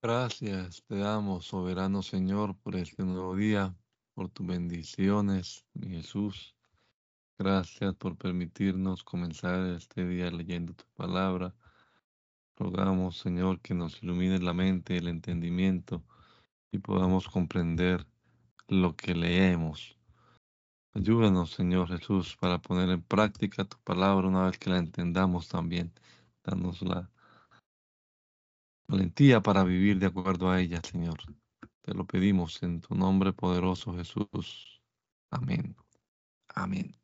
Gracias te damos, soberano Señor, por este nuevo día, por tus bendiciones, mi Jesús. Gracias por permitirnos comenzar este día leyendo tu palabra. Rogamos, Señor, que nos ilumine la mente, el entendimiento y podamos comprender lo que leemos. Ayúdanos, Señor Jesús, para poner en práctica tu palabra una vez que la entendamos también. Danos la valentía para vivir de acuerdo a ella, Señor. Te lo pedimos en tu nombre poderoso, Jesús. Amén. Amén.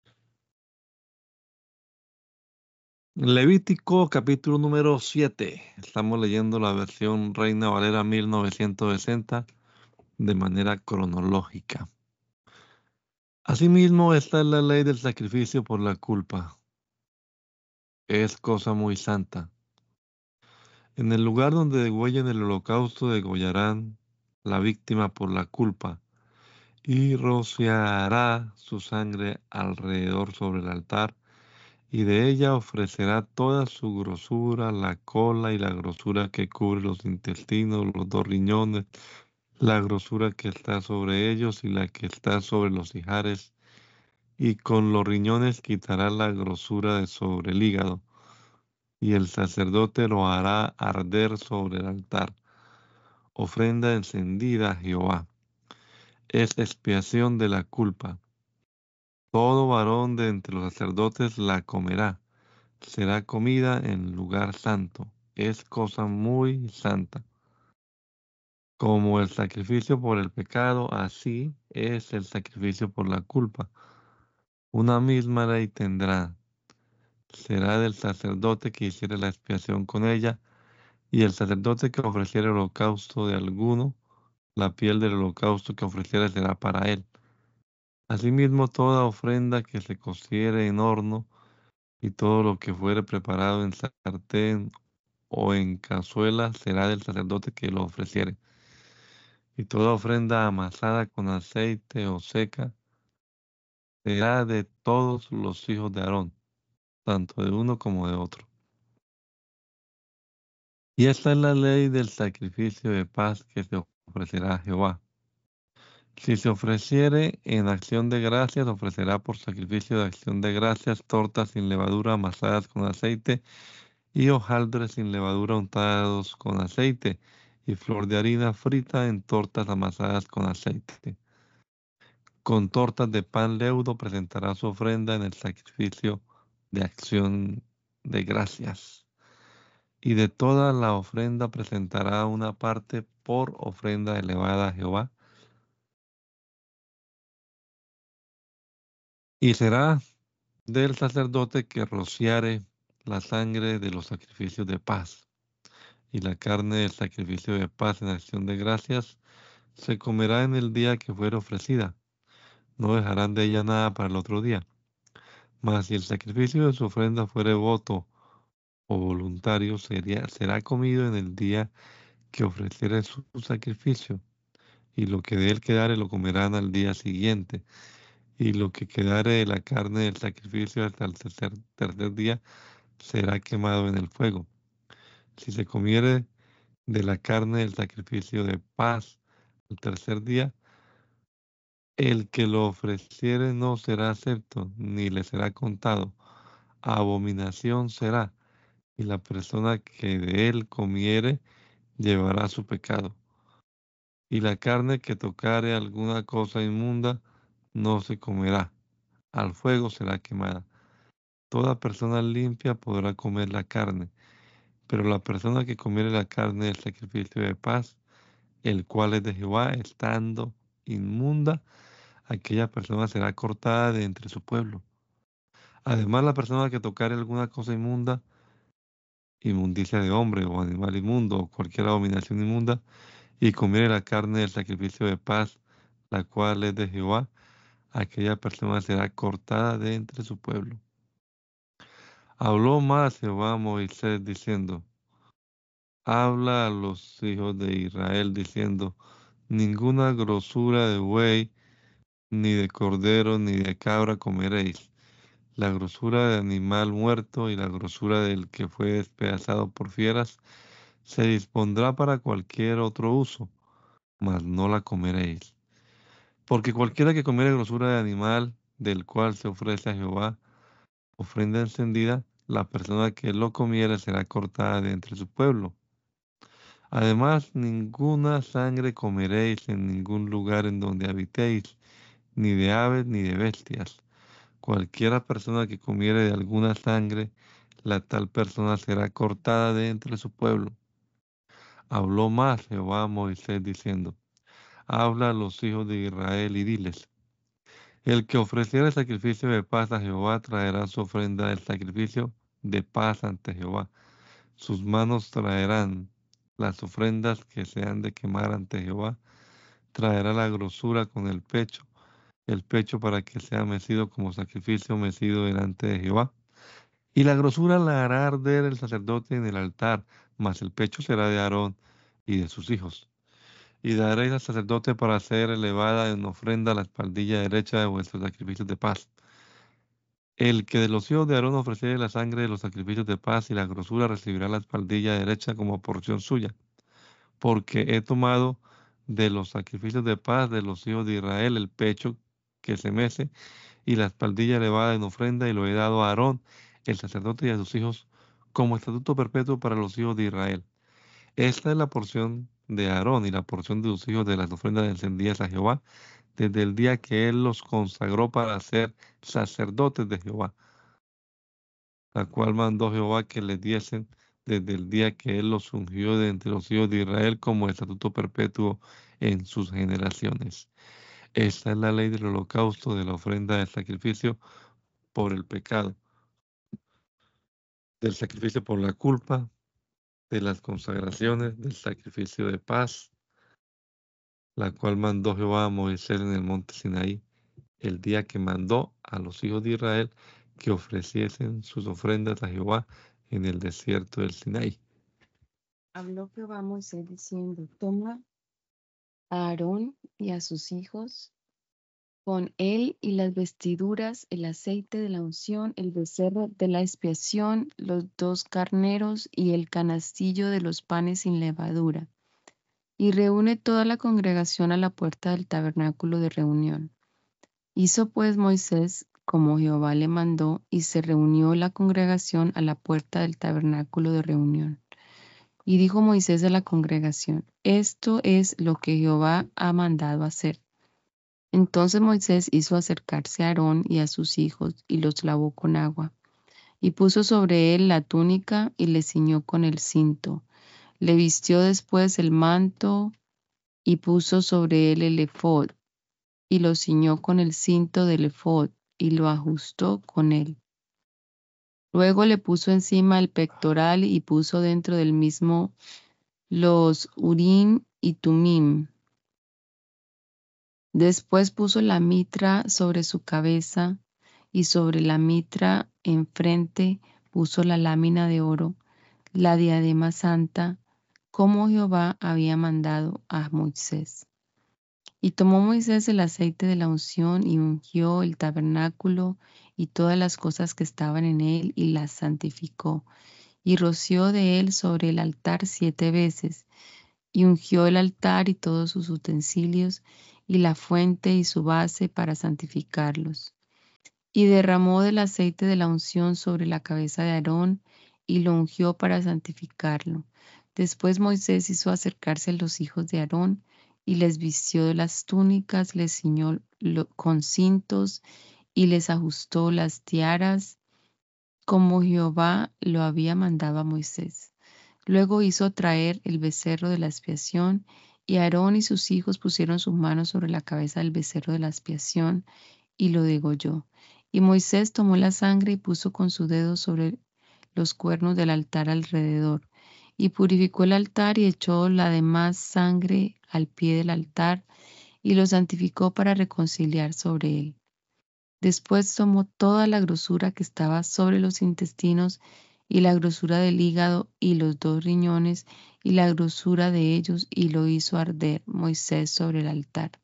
Levítico capítulo número 7. Estamos leyendo la versión Reina Valera 1960 de manera cronológica. Asimismo, esta es la ley del sacrificio por la culpa. Es cosa muy santa. En el lugar donde degüellen el holocausto degollarán la víctima por la culpa y rociará su sangre alrededor sobre el altar, y de ella ofrecerá toda su grosura, la cola y la grosura que cubre los intestinos, los dos riñones, la grosura que está sobre ellos y la que está sobre los ijares, y con los riñones quitará la grosura de sobre el hígado, y el sacerdote lo hará arder sobre el altar, ofrenda encendida a Jehová. Es expiación de la culpa. Todo varón de entre los sacerdotes la comerá. Será comida en lugar santo. Es cosa muy santa. Como el sacrificio por el pecado, así es el sacrificio por la culpa. Una misma ley tendrá. Será del sacerdote que hiciere la expiación con ella, y el sacerdote que ofreciere el holocausto de alguno, la piel del holocausto que ofreciere será para él. Asimismo, toda ofrenda que se cociere en horno, y todo lo que fuere preparado en sartén o en cazuela será del sacerdote que lo ofreciere. Y toda ofrenda amasada con aceite o seca será de todos los hijos de Aarón, tanto de uno como de otro. Y esta es la ley del sacrificio de paz que se ofrecerá a Jehová. Si se ofreciere en acción de gracias, ofrecerá por sacrificio de acción de gracias tortas sin levadura amasadas con aceite y hojaldres sin levadura untados con aceite y flor de harina frita en tortas amasadas con aceite. Con tortas de pan leudo presentará su ofrenda en el sacrificio de acción de gracias. Y de toda la ofrenda presentará una parte por ofrenda elevada a Jehová. Y será del sacerdote que rociare la sangre de los sacrificios de paz y la carne del sacrificio de paz en acción de gracias se comerá en el día que fuere ofrecida. No dejarán de ella nada para el otro día. Mas si el sacrificio de su ofrenda fuere voto o voluntario, será comido en el día que ofreciere su sacrificio, y lo que de él quedare lo comerán al día siguiente, y lo que quedare de la carne del sacrificio hasta el tercer día será quemado en el fuego. Si se comiere de la carne del sacrificio de paz el tercer día, el que lo ofreciere no será acepto, ni le será contado. Abominación será, y la persona que de él comiere llevará su pecado. Y la carne que tocare alguna cosa inmunda no se comerá, al fuego será quemada. Toda persona limpia podrá comer la carne, pero la persona que comiere la carne del sacrificio de paz, el cual es de Jehová, estando inmunda, aquella persona será cortada de entre su pueblo. Además, la persona que tocare alguna cosa inmunda, inmundicia de hombre o animal inmundo o cualquier abominación inmunda, y comiere la carne del sacrificio de paz, la cual es de Jehová, aquella persona será cortada de entre su pueblo. Habló más Jehová a Moisés diciendo, habla a los hijos de Israel diciendo, ninguna grosura de buey, ni de cordero, ni de cabra comeréis. La grosura de animal muerto y la grosura del que fue despedazado por fieras Se dispondrá para cualquier otro uso, mas no la comeréis. Porque cualquiera que comiere grosura de animal del cual se ofrece a Jehová ofrenda encendida, la persona que lo comiere será cortada de entre su pueblo. Además, ninguna sangre comeréis en ningún lugar en donde habitéis, ni de aves ni de bestias. Cualquiera persona que comiere de alguna sangre, la tal persona será cortada de entre su pueblo. Habló más Jehová a Moisés diciendo, habla a los hijos de Israel y diles, el que ofreciere sacrificio de paz a Jehová traerá su ofrenda del sacrificio de paz ante Jehová. Sus manos traerán las ofrendas que se han de quemar ante Jehová. Traerá la grosura con el pecho para que sea mecido como sacrificio mecido delante de Jehová. Y la grosura la hará arder el sacerdote en el altar, mas el pecho será de Aarón y de sus hijos. Y daréis al sacerdote para ser elevada en ofrenda la espaldilla derecha de vuestros sacrificios de paz. El que de los hijos de Aarón ofreciere la sangre de los sacrificios de paz y la grosura recibirá la espaldilla derecha como porción suya, porque he tomado de los sacrificios de paz de los hijos de Israel el pecho que se mece y la espaldilla elevada en ofrenda y lo he dado a Aarón, el sacerdote y a sus hijos, como estatuto perpetuo para los hijos de Israel. Esta es la porción de Aarón y la porción de sus hijos de las ofrendas encendidas a Jehová, desde el día que él los consagró para ser sacerdotes de Jehová, la cual mandó Jehová que les diesen desde el día que él los ungió de entre los hijos de Israel como estatuto perpetuo en sus generaciones. Esta es la ley del holocausto, de la ofrenda del sacrificio por el pecado, del sacrificio por la culpa, de las consagraciones, del sacrificio de paz, la cual mandó Jehová a Moisés en el monte Sinaí, el día que mandó a los hijos de Israel que ofreciesen sus ofrendas a Jehová en el desierto del Sinaí. Habló Jehová a Moisés diciendo, toma a Aarón y a sus hijos, con él y las vestiduras, el aceite de la unción, el becerro de la expiación, los 2 carneros y el canastillo de los panes sin levadura. Y reúne toda la congregación a la puerta del tabernáculo de reunión. Hizo pues Moisés como Jehová le mandó, y se reunió la congregación a la puerta del tabernáculo de reunión. Y dijo Moisés a la congregación, esto es lo que Jehová ha mandado hacer. Entonces Moisés hizo acercarse a Aarón y a sus hijos, y los lavó con agua, y puso sobre él la túnica, y le ciñó con el cinto. Le vistió después el manto, y puso sobre él el ephod, y lo ciñó con el cinto del ephod, y lo ajustó con él. Luego le puso encima el pectoral, y puso dentro del mismo los Urim y Tumim. Después puso la mitra sobre su cabeza, y sobre la mitra enfrente puso la lámina de oro, la diadema santa, como Jehová había mandado a Moisés. Y tomó Moisés el aceite de la unción y ungió el tabernáculo y todas las cosas que estaban en él, y las santificó, y roció de él sobre el altar 7 veces, y ungió el altar y todos sus utensilios, y la fuente y su base para santificarlos. Y derramó del aceite de la unción sobre la cabeza de Aarón, y lo ungió para santificarlo. Después Moisés hizo acercarse a los hijos de Aarón, y les vistió de las túnicas, les ciñó con cintos, y les ajustó las tiaras, como Jehová lo había mandado a Moisés. Luego hizo traer el becerro de la expiación, y Aarón y sus hijos pusieron sus manos sobre la cabeza del becerro de la expiación, y lo degolló. Y Moisés tomó la sangre y puso con su dedo sobre los cuernos del altar alrededor, y purificó el altar y echó la demás sangre al pie del altar, y lo santificó para reconciliar sobre él. Después tomó toda la grosura que estaba sobre los intestinos, y la grosura del hígado y los 2 riñones, y la grosura de ellos, y lo hizo arder Moisés sobre el altar.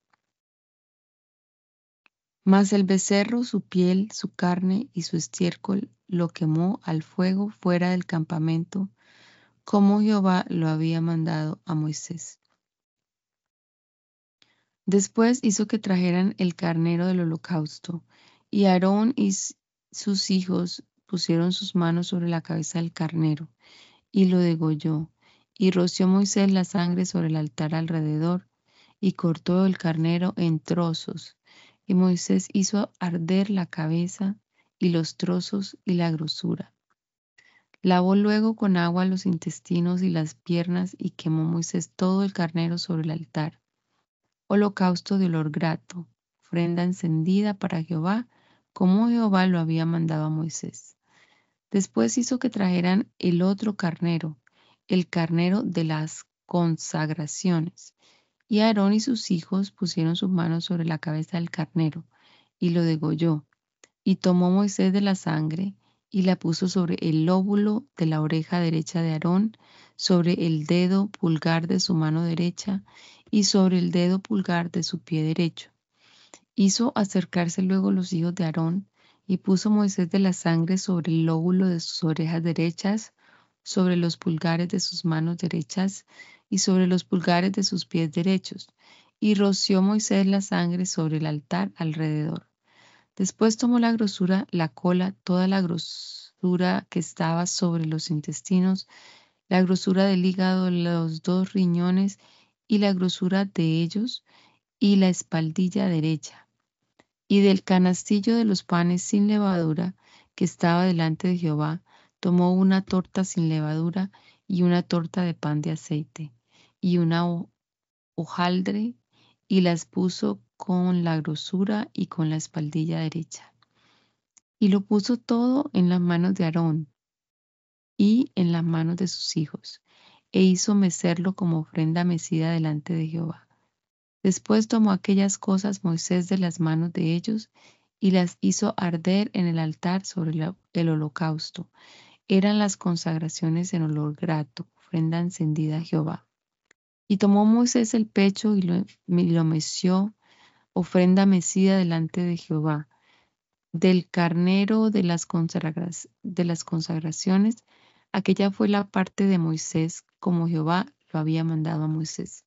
Mas el becerro, su piel, su carne y su estiércol lo quemó al fuego fuera del campamento, como Jehová lo había mandado a Moisés. Después hizo que trajeran el carnero del holocausto, y Aarón y sus hijos pusieron sus manos sobre la cabeza del carnero, y lo degolló, y roció Moisés la sangre sobre el altar alrededor, y cortó el carnero en trozos, y Moisés hizo arder la cabeza, y los trozos y la grosura. Lavó luego con agua los intestinos y las piernas, y quemó Moisés todo el carnero sobre el altar. Holocausto de olor grato, ofrenda encendida para Jehová, como Jehová lo había mandado a Moisés. Después hizo que trajeran el otro carnero, el carnero de las consagraciones. Y Aarón y sus hijos pusieron sus manos sobre la cabeza del carnero, y lo degolló. Y tomó Moisés de la sangre, y la puso sobre el lóbulo de la oreja derecha de Aarón, sobre el dedo pulgar de su mano derecha, y sobre el dedo pulgar de su pie derecho. Hizo acercarse luego los hijos de Aarón, y puso Moisés de la sangre sobre el lóbulo de sus orejas derechas, sobre los pulgares de sus manos derechas, y sobre los pulgares de sus pies derechos. Y roció Moisés la sangre sobre el altar alrededor. Después tomó la grosura, la cola, toda la grosura que estaba sobre los intestinos, la grosura del hígado, los 2 riñones y la grosura de ellos, y la espaldilla derecha, y del canastillo de los panes sin levadura que estaba delante de Jehová, tomó una torta sin levadura y una torta de pan de aceite, y una hojaldre, y las puso con la grosura y con la espaldilla derecha. Y lo puso todo en las manos de Aarón y en las manos de sus hijos, e hizo mecerlo como ofrenda mecida delante de Jehová. Después tomó aquellas cosas Moisés de las manos de ellos y las hizo arder en el altar sobre el holocausto. Eran las consagraciones en olor grato, ofrenda encendida a Jehová. Y tomó Moisés el pecho y lo meció, ofrenda mecida delante de Jehová. Del carnero de las consagraciones, aquella fue la parte de Moisés, como Jehová lo había mandado a Moisés.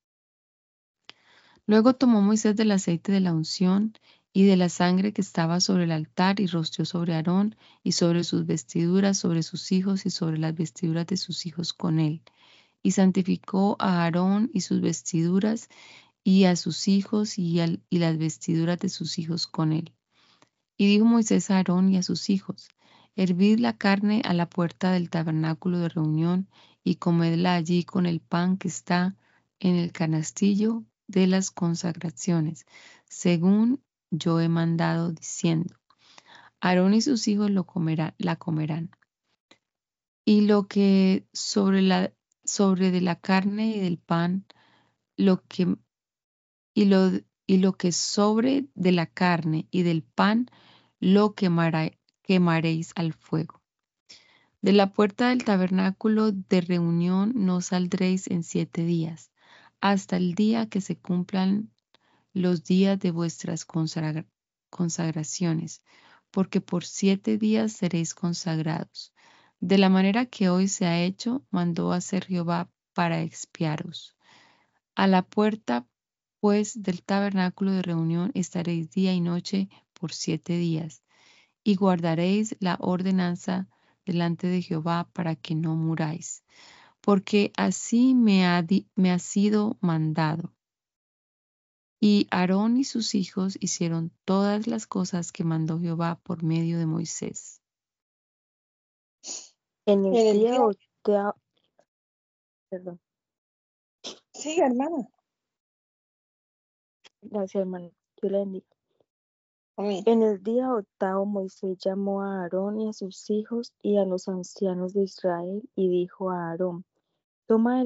Luego tomó Moisés del aceite de la unción y de la sangre que estaba sobre el altar y roció sobre Aarón y sobre sus vestiduras, sobre sus hijos y sobre las vestiduras de sus hijos con él. Y santificó a Aarón y sus vestiduras y a sus hijos y las vestiduras de sus hijos con él. Y dijo Moisés a Aarón y a sus hijos: hervid la carne a la puerta del tabernáculo de reunión y comedla allí con el pan que está en el canastillo de las consagraciones, según yo he mandado, diciendo: Aarón y sus hijos la comerán. Y lo que sobre de la carne y del pan, lo que y lo que sobre de la carne y del pan lo quemaréis al fuego. De la puerta del tabernáculo de reunión no saldréis en 7 días, hasta el día que se cumplan los días de vuestras consagraciones, porque por 7 días seréis consagrados. De la manera que hoy se ha hecho, mandó hacer Jehová para expiaros. A la puerta, pues, del tabernáculo de reunión estaréis día y noche por 7 días, y guardaréis la ordenanza delante de Jehová para que no muráis, porque así me ha sido mandado. Y Aarón y sus hijos hicieron todas las cosas que mandó Jehová por medio de Moisés. En el En el día día- octavo, perdón, Sí, hermana. gracias hermano, yo le bendiga. Amén. En el día octavo Moisés llamó a Aarón y a sus hijos y a los ancianos de Israel y dijo a Aarón: toma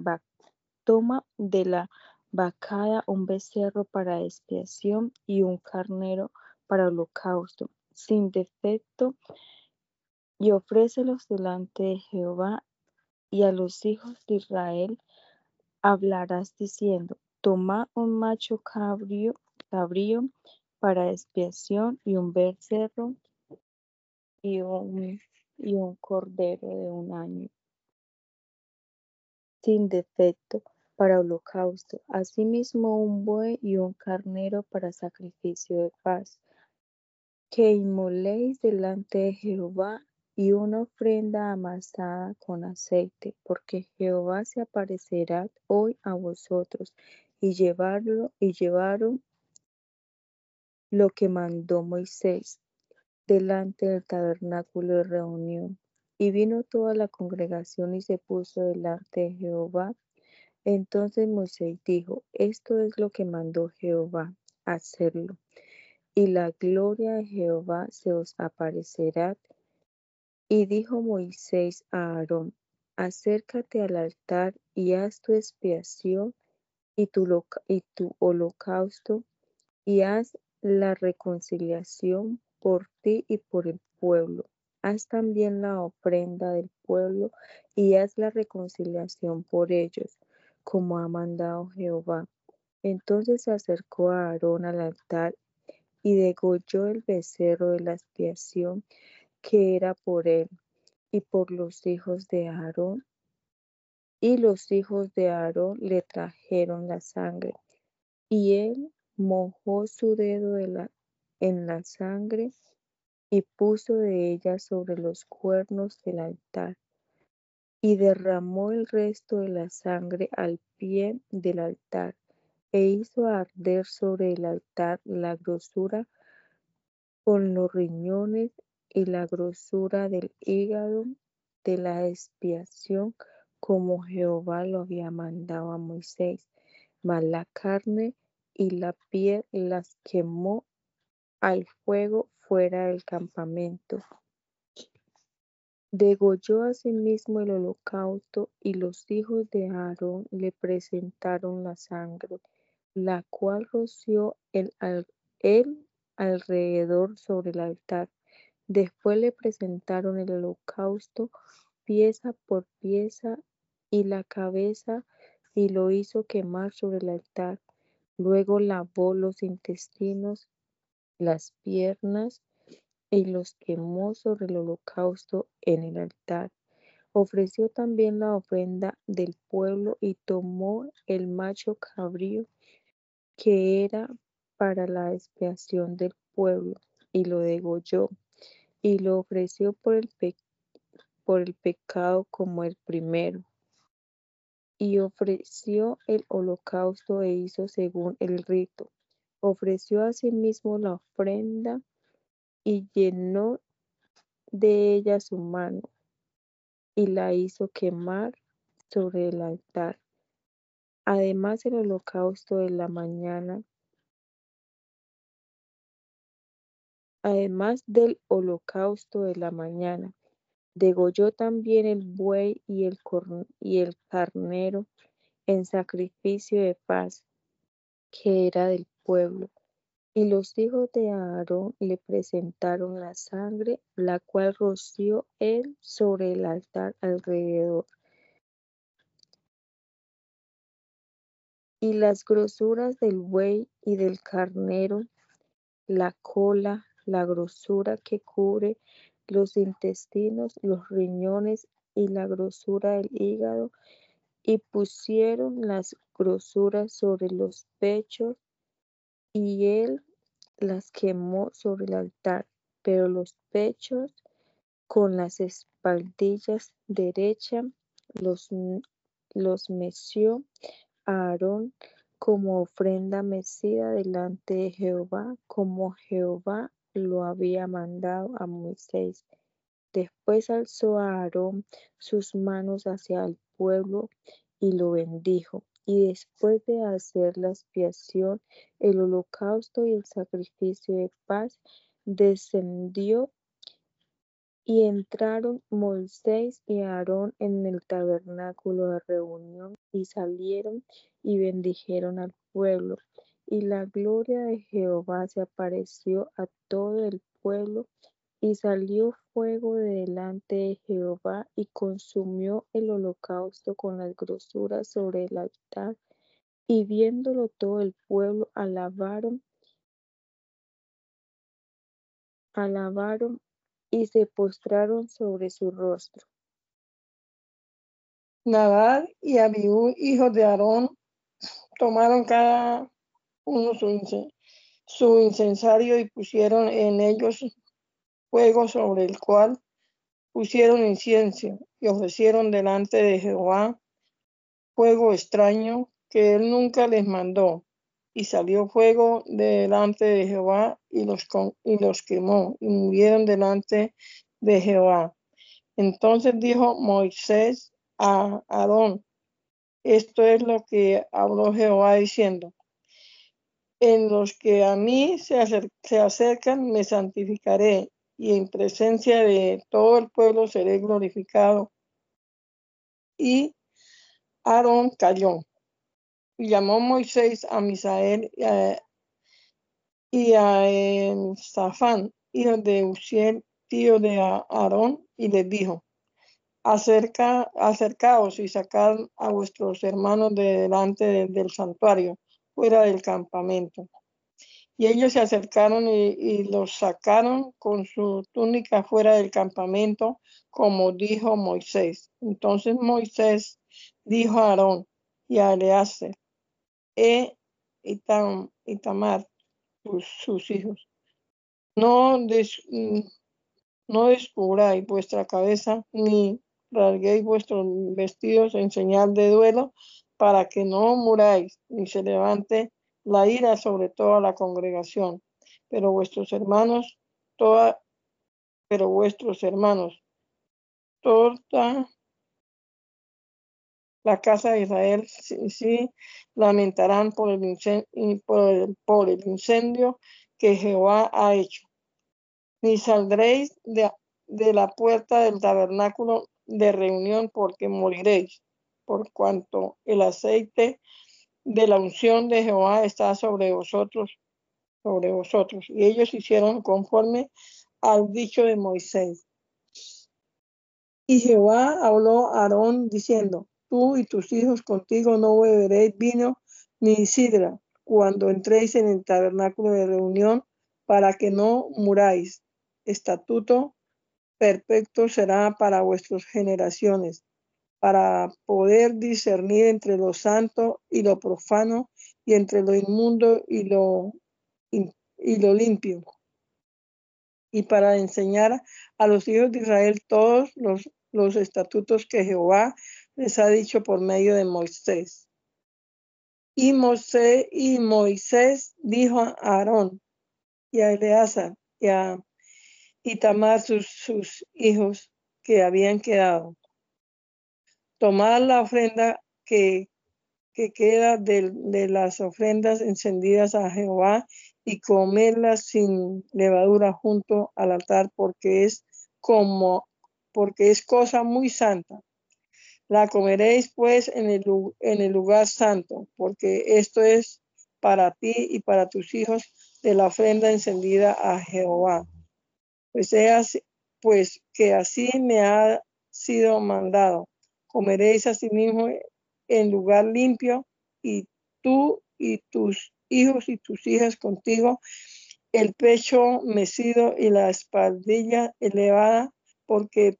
de la vacada un becerro para expiación y un carnero para holocausto, sin defecto, y ofrécelos delante de Jehová, y a los hijos de Israel hablarás diciendo: toma un macho cabrío para expiación y un becerro y un cordero de un año. sin defecto, para holocausto, asimismo un buey y un carnero para sacrificio de paz, que inmoléis delante de Jehová, y una ofrenda amasada con aceite, porque Jehová se aparecerá hoy a vosotros, y llevaron lo que mandó Moisés delante del tabernáculo de reunión. Y vino toda la congregación y se puso delante de Jehová. Entonces Moisés dijo: Esto es lo que mandó Jehová, hacerlo. Y la gloria de Jehová se os aparecerá. Y dijo Moisés a Aarón: Acércate al altar y haz tu expiación y tu holocausto, y haz la reconciliación por ti y por el pueblo. Haz también la ofrenda del pueblo y haz la reconciliación por ellos, como ha mandado Jehová. Entonces se acercó a Aarón al altar y degolló el becerro de la expiación que era por él y por los hijos de Aarón. Y los hijos de Aarón le trajeron la sangre, y él mojó su dedo en la sangre y puso de ella sobre los cuernos del altar, y derramó el resto de la sangre al pie del altar, e hizo arder sobre el altar la grosura con los riñones y la grosura del hígado de la expiación, como Jehová lo había mandado a Moisés. Mas la carne y la piel las quemó al fuego fuera del campamento. Degolló asimismo el holocausto, y los hijos de Aarón le presentaron la sangre, la cual roció él alrededor sobre el altar. Después le presentaron el holocausto pieza por pieza y la cabeza, y lo hizo quemar sobre el altar. Luego lavó los intestinos, las piernas, y los quemó sobre el holocausto en el altar. Ofreció también la ofrenda del pueblo y tomó el macho cabrío que era para la expiación del pueblo, y lo degolló, y lo ofreció por el pecado como el primero. Y ofreció el holocausto e hizo según el rito. Ofreció asimismo la ofrenda y llenó de ella su mano, y la hizo quemar sobre el altar. Además del holocausto de la mañana, degolló también el buey y el carnero en sacrificio de paz, que era del pueblo. Y los hijos de Aarón le presentaron la sangre, la cual roció él sobre el altar alrededor. Y las grosuras del buey y del carnero, la cola, la grosura que cubre los intestinos, los riñones y la grosura del hígado, y pusieron las grosuras sobre los pechos, y él las quemó sobre el altar, pero los pechos con las espaldillas derecha los meció Aarón como ofrenda mecida delante de Jehová, como Jehová lo había mandado a Moisés. Después alzó a Aarón sus manos hacia el pueblo y lo bendijo. Y después de hacer la expiación, el holocausto y el sacrificio de paz, descendió, y entraron Moisés y Aarón en el tabernáculo de reunión, y salieron y bendijeron al pueblo. Y la gloria de Jehová se apareció a todo el pueblo, y salió fuego de delante de Jehová, y consumió el holocausto con las grosuras sobre el altar. Y viéndolo todo el pueblo, alabaron y se postraron sobre su rostro. Nadab y Abiú, hijos de Aarón, tomaron cada uno su incensario y pusieron en ellos fuego sobre el cual pusieron incienso y ofrecieron delante de Jehová fuego extraño que él nunca les mandó. Y salió fuego delante de Jehová y los quemó y murieron delante de Jehová. Entonces dijo Moisés a Aarón: esto es lo que habló Jehová diciendo: en los que a mí se acercan me santificaré, y en presencia de todo el pueblo seré glorificado. Y Aarón calló. Y llamó Moisés a Misael y a Zafán, hijo de Uziel, tío de Aarón, y les dijo: acercaos y sacad a vuestros hermanos de delante del santuario, fuera del campamento. Y ellos se acercaron y los sacaron con su túnica fuera del campamento, como dijo Moisés. Entonces Moisés dijo a Aarón y a Eleazar y Tamar, sus hijos: no descubráis vuestra cabeza, ni rasguéis vuestros vestidos en señal de duelo, para que no muráis, ni se levante la ira sobre toda la congregación. Pero vuestros hermanos, toda la casa de Israel, sí lamentarán por el incendio que Jehová ha hecho. Ni saldréis de la puerta del tabernáculo de reunión, porque moriréis, por cuanto el aceite de la unción de Jehová está sobre vosotros. Y ellos hicieron conforme al dicho de Moisés. Y Jehová habló a Aarón diciendo: tú y tus hijos contigo no beberéis vino ni sidra cuando entréis en el tabernáculo de reunión, para que no muráis. Estatuto perpetuo será para vuestras generaciones, para poder discernir entre lo santo y lo profano, y entre lo inmundo y lo limpio, y para enseñar a los hijos de Israel todos los estatutos que Jehová les ha dicho por medio de Moisés. Y Moisés dijo a Aarón y a Eleazar y a Tamar, sus hijos que habían quedado: tomad la ofrenda que queda de las ofrendas encendidas a Jehová, y comerla sin levadura junto al altar, porque es cosa muy santa. La comeréis pues en el lugar santo, porque esto es para ti y para tus hijos de la ofrenda encendida a Jehová. Pues que así me ha sido mandado. Comeréis asimismo en lugar limpio, y tú y tus hijos y tus hijas contigo, el pecho mecido y la espaldilla elevada, porque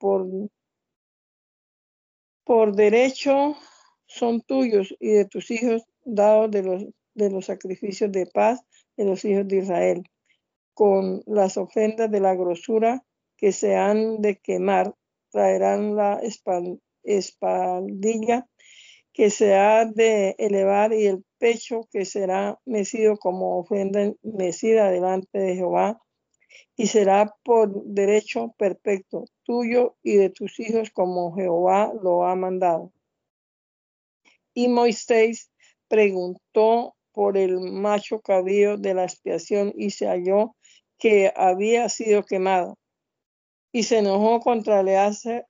por derecho son tuyos y de tus hijos, dados de los sacrificios de paz de los hijos de Israel, con las ofrendas de la grosura que se han de quemar. Traerán la espaldilla que se ha de elevar, y el pecho que será mecido como ofrenda mecida delante de Jehová, y será por derecho perpetuo tuyo y de tus hijos, como Jehová lo ha mandado. Y Moisés preguntó por el macho cabrío de la expiación, y se halló que había sido quemado. Y se enojó contra Eleazar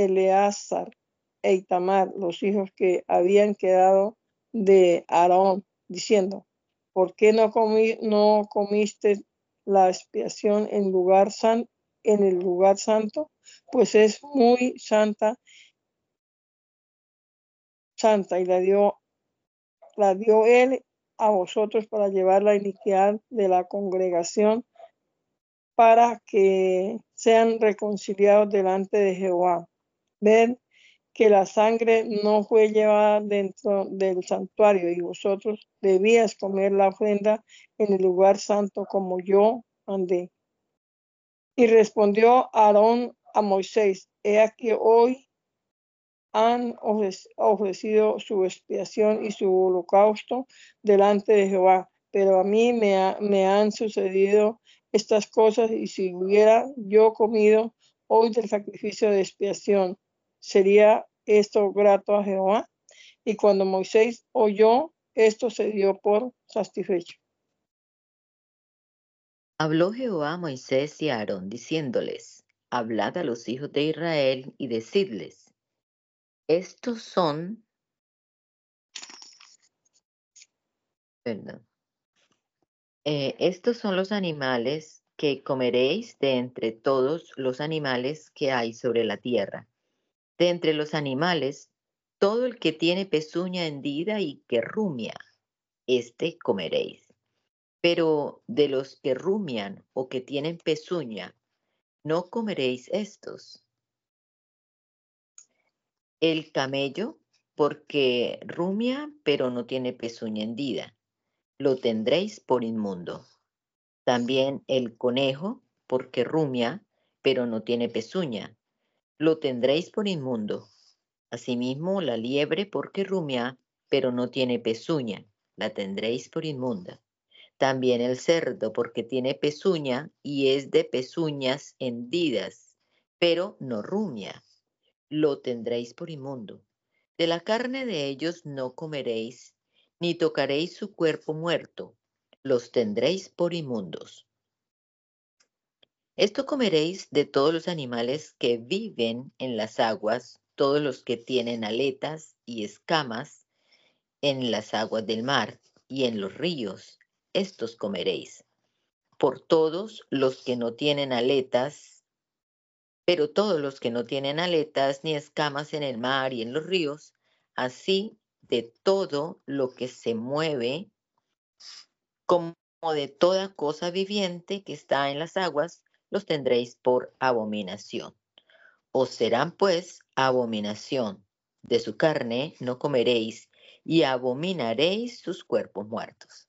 e Itamar, los hijos que habían quedado de Aarón, diciendo: ¿por qué no comiste la expiación en el lugar santo? Pues es muy santa, y la dio él a vosotros para llevar la iniquidad de la congregación, para que sean reconciliados delante de Jehová. Ved que la sangre no fue llevada dentro del santuario, y vosotros debíais comer la ofrenda en el lugar santo como yo mandé. Y respondió Aarón a Moisés: he aquí hoy han ofrecido su expiación y su holocausto delante de Jehová, pero a mí me han sucedido estas cosas, y si hubiera yo comido hoy del sacrificio de expiación, ¿sería esto grato a Jehová? Y cuando Moisés oyó esto, se dio por satisfecho. Habló Jehová a Moisés y a Aarón, diciéndoles: hablad a los hijos de Israel y decidles: estos son, estos son los animales que comeréis de entre todos los animales que hay sobre la tierra. De entre los animales, todo el que tiene pezuña hendida y que rumia, este comeréis. Pero de los que rumian o que tienen pezuña, no comeréis estos. El camello, porque rumia, pero no tiene pezuña hendida, lo tendréis por inmundo. También el conejo, porque rumia, pero no tiene pezuña, lo tendréis por inmundo. Asimismo, la liebre, porque rumia, pero no tiene pezuña, la tendréis por inmunda. También el cerdo, porque tiene pezuña y es de pezuñas hendidas, pero no rumia, lo tendréis por inmundo. De la carne de ellos no comeréis, ni tocaréis su cuerpo muerto, los tendréis por inmundos. Esto comeréis de todos los animales que viven en las aguas, todos los que tienen aletas y escamas en las aguas del mar y en los ríos, estos comeréis. Por todos los que no tienen aletas, pero todos los que no tienen aletas ni escamas en el mar y en los ríos, así de todo lo que se mueve, como de toda cosa viviente que está en las aguas, los tendréis por abominación. Os serán pues abominación. De su carne no comeréis, y abominaréis sus cuerpos muertos.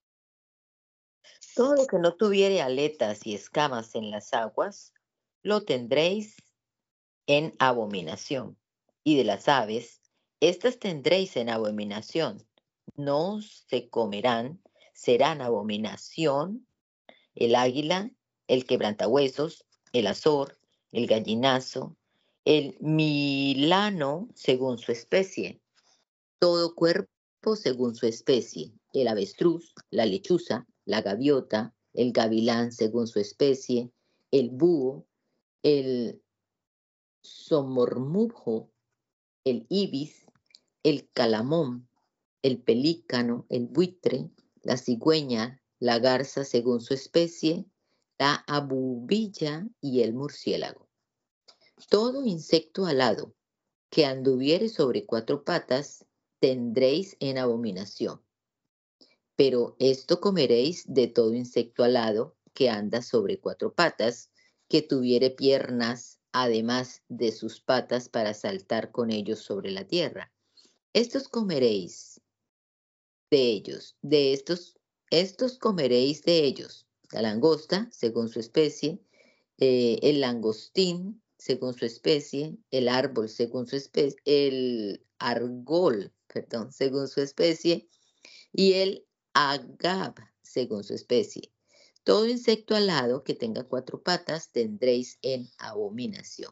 Todo lo que no tuviere aletas y escamas en las aguas, lo tendréis en abominación. Y de las aves, estas tendréis en abominación. No se comerán, serán abominación el águila, el quebrantahuesos, el azor, el gallinazo, el milano según su especie, todo cuerpo según su especie, el avestruz, la lechuza, la gaviota, el gavilán según su especie, el búho, el somormujo, el ibis, el calamón, el pelícano, el buitre, la cigüeña, la garza según su especie, la abubilla y el murciélago. Todo insecto alado que anduviere sobre 4 patas tendréis en abominación. Pero esto comeréis de todo insecto alado que anda sobre 4 patas, que tuviere piernas, además de sus patas para saltar con ellos sobre la tierra. Estos comeréis de ellos, estos comeréis de ellos, la langosta, según su especie, el langostín, según su especie, el árbol, según su especie, el argol, perdón, según su especie, y el agab, según su especie. Todo insecto alado que tenga 4 patas tendréis en abominación.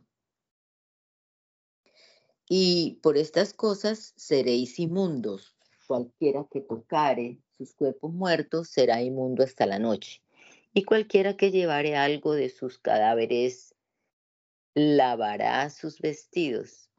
Y por estas cosas seréis inmundos. Cualquiera que tocare sus cuerpos muertos será inmundo hasta la noche. Y cualquiera que llevare algo de sus cadáveres lavará sus vestidos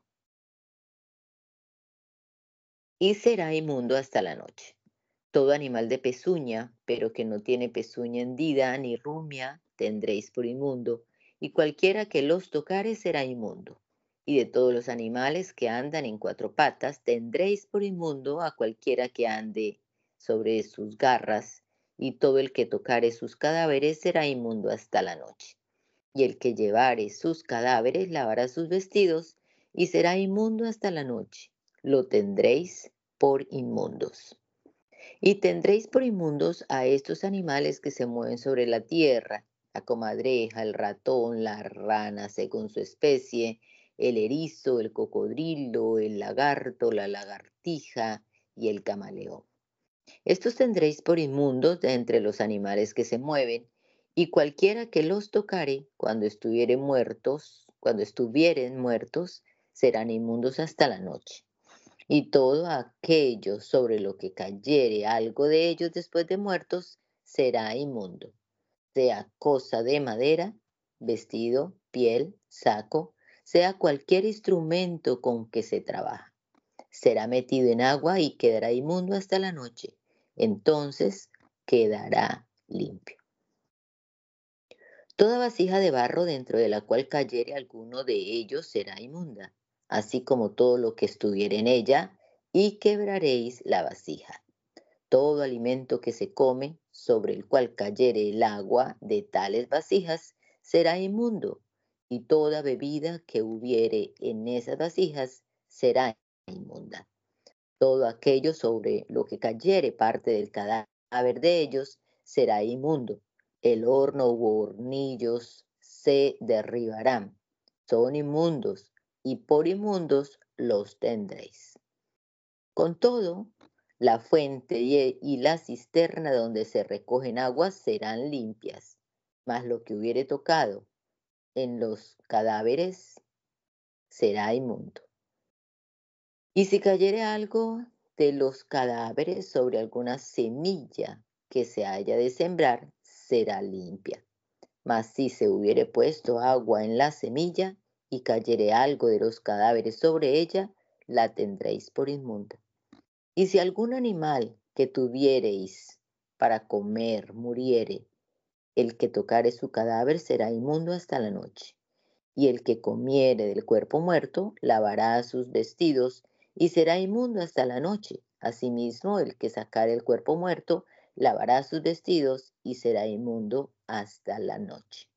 y será inmundo hasta la noche. Todo animal de pezuña, pero que no tiene pezuña hendida ni rumia, tendréis por inmundo, y cualquiera que los tocare será inmundo. Y de todos los animales que andan en 4 patas, tendréis por inmundo a cualquiera que ande sobre sus garras, y todo el que tocare sus cadáveres será inmundo hasta la noche. Y el que llevare sus cadáveres lavará sus vestidos, y será inmundo hasta la noche. Lo tendréis por inmundos. Y tendréis por inmundos a estos animales que se mueven sobre la tierra, la comadreja, el ratón, la rana según su especie, el erizo, el cocodrilo, el lagarto, la lagartija y el camaleón. Estos tendréis por inmundos de entre los animales que se mueven, y cualquiera que los tocare cuando estuvieren muertos, serán inmundos hasta la noche. Y todo aquello sobre lo que cayere algo de ellos después de muertos será inmundo, sea cosa de madera, vestido, piel, saco, sea cualquier instrumento con que se trabaja. Será metido en agua y quedará inmundo hasta la noche. Entonces quedará limpio. Toda vasija de barro dentro de la cual cayere alguno de ellos será inmunda, así como todo lo que estuviere en ella, y quebraréis la vasija. Todo alimento que se come, sobre el cual cayere el agua de tales vasijas, será inmundo, y toda bebida que hubiere en esas vasijas será inmunda. Todo aquello sobre lo que cayere parte del cadáver de ellos será inmundo. El horno u hornillos se derribarán. Son inmundos, y por inmundos los tendréis. Con todo, la fuente y la cisterna donde se recogen aguas serán limpias, mas lo que hubiere tocado en los cadáveres será inmundo. Y si cayere algo de los cadáveres sobre alguna semilla que se haya de sembrar, será limpia. Mas si se hubiere puesto agua en la semilla y cayere algo de los cadáveres sobre ella, la tendréis por inmunda. Y si algún animal que tuviereis para comer muriere, el que tocare su cadáver será inmundo hasta la noche. Y el que comiere del cuerpo muerto lavará sus vestidos y será inmundo hasta la noche. Asimismo, el que sacare el cuerpo muerto lavará sus vestidos y será inmundo hasta la noche.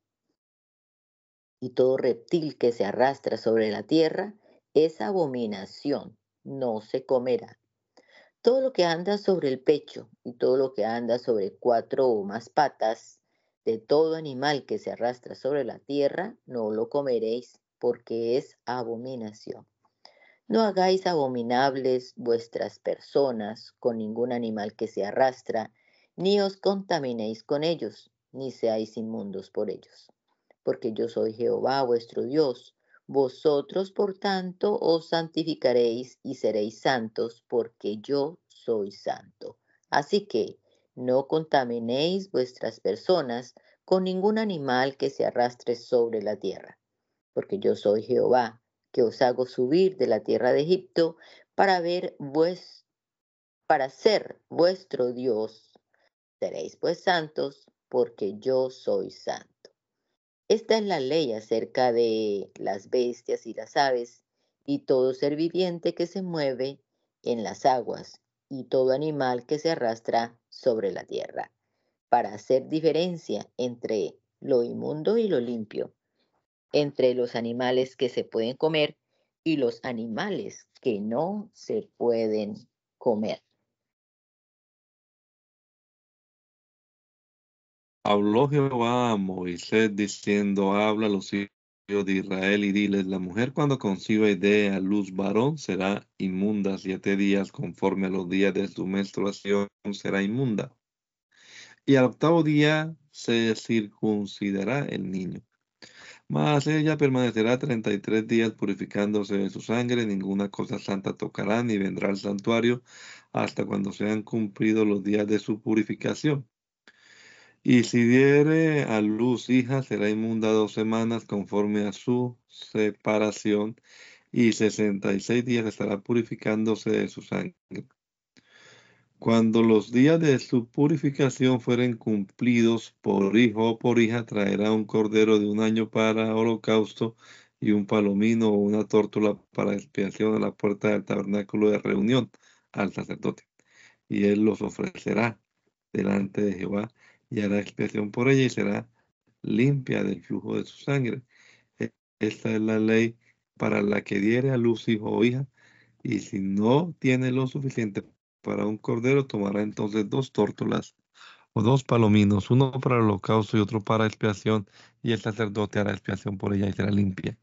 Y todo reptil que se arrastra sobre la tierra es abominación, no se comerá. Todo lo que anda sobre el pecho y todo lo que anda sobre 4 o más patas, de todo animal que se arrastra sobre la tierra, no lo comeréis, porque es abominación. No hagáis abominables vuestras personas con ningún animal que se arrastra, ni os contaminéis con ellos, ni seáis inmundos por ellos. Porque yo soy Jehová vuestro Dios. Vosotros, por tanto, os santificaréis y seréis santos, porque yo soy santo. Así que no contaminéis vuestras personas con ningún animal que se arrastre sobre la tierra, porque yo soy Jehová, que os hago subir de la tierra de Egipto para ser vuestro Dios. Seréis pues santos, porque yo soy santo. Esta es la ley acerca de las bestias y las aves, y todo ser viviente que se mueve en las aguas, y todo animal que se arrastra sobre la tierra, para hacer diferencia entre lo inmundo y lo limpio, entre los animales que se pueden comer y los animales que no se pueden comer. Habló Jehová a Moisés diciendo, habla a los hijos de Israel y diles, la mujer cuando conciba y dé a luz varón será inmunda 7 días, conforme a los días de su menstruación será inmunda. Y al 8º día se circuncidará el niño. Mas ella permanecerá 33 días purificándose de su sangre, ninguna cosa santa tocará, ni vendrá al santuario hasta cuando sean cumplidos los días de su purificación. Y si diere a luz hija, será inmunda 2 semanas conforme a su separación, y 66 días estará purificándose de su sangre. Cuando los días de su purificación fueren cumplidos, por hijo o por hija, traerá un cordero de 1 año para holocausto y un palomino o una tórtola para expiación a la puerta del tabernáculo de reunión al sacerdote. Y él los ofrecerá delante de Jehová y hará expiación por ella y será limpia del flujo de su sangre. Esta es la ley para la que diere a luz hijo o hija, y si no tiene lo suficiente para un cordero, tomará entonces 2 tórtolas o 2 palominos, uno para el holocausto y otro para expiación, y el sacerdote hará expiación por ella y será limpia.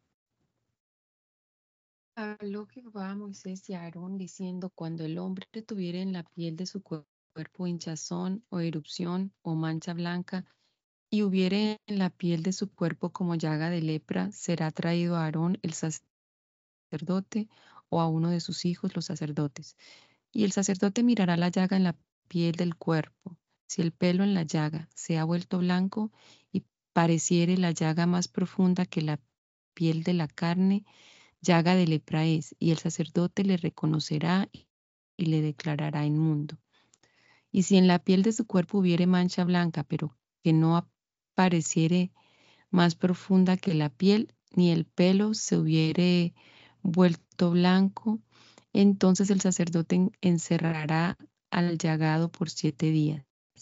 Habló Jehová a Moisés y a Aarón diciendo: cuando el hombre tuviere en la piel de su cuerpo hinchazón o erupción o mancha blanca, y hubiere en la piel de su cuerpo como llaga de lepra, será traído a Aarón el sacerdote o a uno de sus hijos los sacerdotes. Y el sacerdote mirará la llaga en la piel del cuerpo. Si el pelo en la llaga se ha vuelto blanco y pareciere la llaga más profunda que la piel de la carne, llaga de lepra es, y el sacerdote le reconocerá y le declarará inmundo. Y si en la piel de su cuerpo hubiere mancha blanca, pero que no apareciere más profunda que la piel, ni el pelo se hubiere vuelto blanco, entonces el sacerdote encerrará al llagado por 7 días.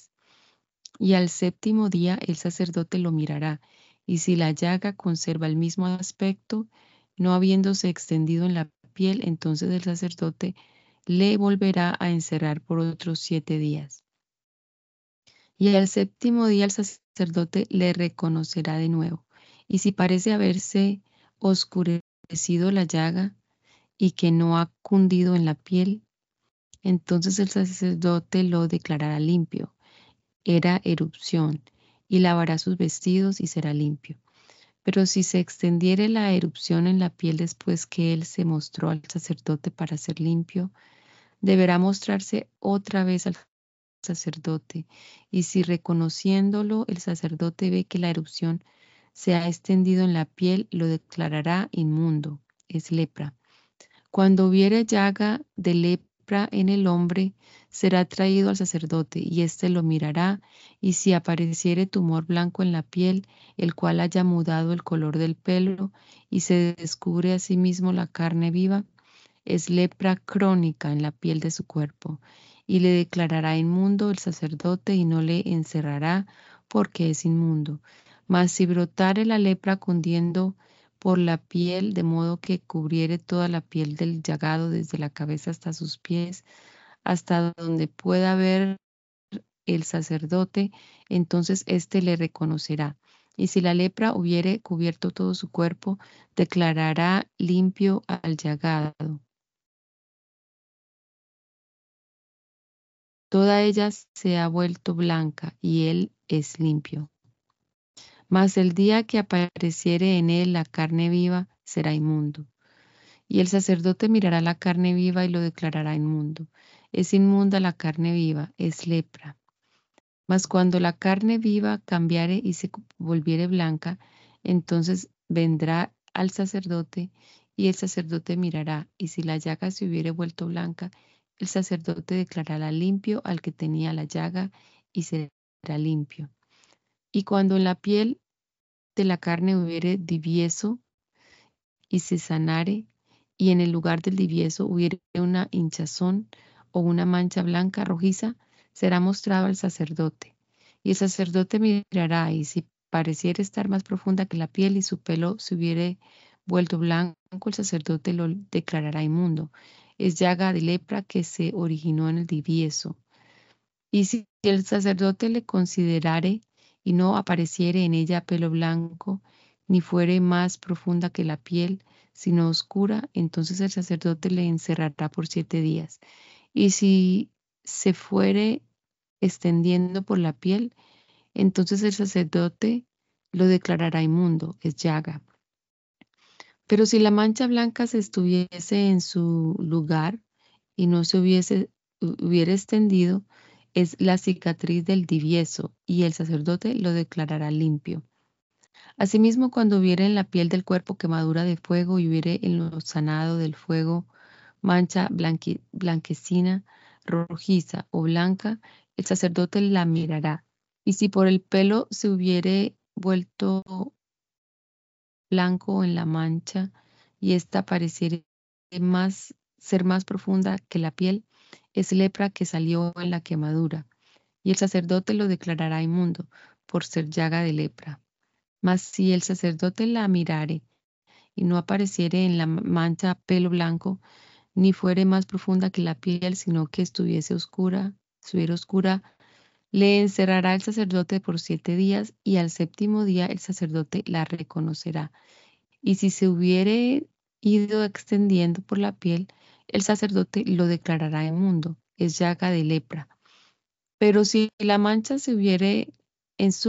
Y al 7º día el sacerdote lo mirará, y si la llaga conserva el mismo aspecto, no habiéndose extendido en la piel, entonces el sacerdote le volverá a encerrar por otros 7 días. Y al 7º día el sacerdote le reconocerá de nuevo. Y si parece haberse oscurecido la llaga y que no ha cundido en la piel, entonces el sacerdote lo declarará limpio. Era erupción, y lavará sus vestidos y será limpio. Pero si se extendiere la erupción en la piel después que él se mostró al sacerdote para ser limpio, deberá mostrarse otra vez al sacerdote, y si reconociéndolo el sacerdote ve que la erupción se ha extendido en la piel, lo declarará inmundo, es lepra. Cuando hubiere llaga de lepra en el hombre, será traído al sacerdote, y éste lo mirará, y si apareciere tumor blanco en la piel, el cual haya mudado el color del pelo, y se descubre a sí mismo la carne viva, es lepra crónica en la piel de su cuerpo, y le declarará inmundo el sacerdote y no le encerrará porque es inmundo. Mas si brotare la lepra cundiendo por la piel, de modo que cubriere toda la piel del llagado desde la cabeza hasta sus pies, hasta donde pueda ver el sacerdote, entonces éste le reconocerá. Y si la lepra hubiere cubierto todo su cuerpo, declarará limpio al llagado. Toda ella se ha vuelto blanca y él es limpio. Mas el día que apareciere en él la carne viva, será inmundo. Y el sacerdote mirará la carne viva y lo declarará inmundo. Es inmunda la carne viva, es lepra. Mas cuando la carne viva cambiare y se volviere blanca, entonces vendrá al sacerdote, y el sacerdote mirará, y si la llaga se hubiere vuelto blanca, el sacerdote declarará limpio al que tenía la llaga, y será limpio. Y cuando en la piel de la carne hubiere divieso, y se sanare, y en el lugar del divieso hubiere una hinchazón o una mancha blanca rojiza, será mostrado al sacerdote. Y el sacerdote mirará, y si pareciera estar más profunda que la piel y su pelo se hubiere vuelto blanco, el sacerdote lo declarará inmundo. Es llaga de lepra que se originó en el divieso. Y si el sacerdote le considerare y no apareciere en ella pelo blanco, ni fuere más profunda que la piel, sino oscura, entonces el sacerdote le encerrará por 7 días. Y si se fuere extendiendo por la piel, entonces el sacerdote lo declarará inmundo, es llaga. Pero si la mancha blanca se estuviese en su lugar y no se hubiera extendido, es la cicatriz del divieso, y el sacerdote lo declarará limpio. Asimismo, cuando hubiere en la piel del cuerpo quemadura de fuego y hubiere en lo sanado del fuego mancha blanquecina, rojiza o blanca, el sacerdote la mirará. Y si por el pelo se hubiere vuelto blanco en la mancha y ésta pareciera ser más profunda que la piel, es lepra que salió en la quemadura, y el sacerdote lo declarará inmundo por ser llaga de lepra. Mas si el sacerdote la mirare y no apareciere en la mancha pelo blanco, ni fuere más profunda que la piel, sino que estuviera oscura, le encerrará el sacerdote por 7 días, y al séptimo día el sacerdote la reconocerá. Y si se hubiere ido extendiendo por la piel, el sacerdote lo declarará inmundo, es llaga de lepra. Pero si la mancha se estuviera en su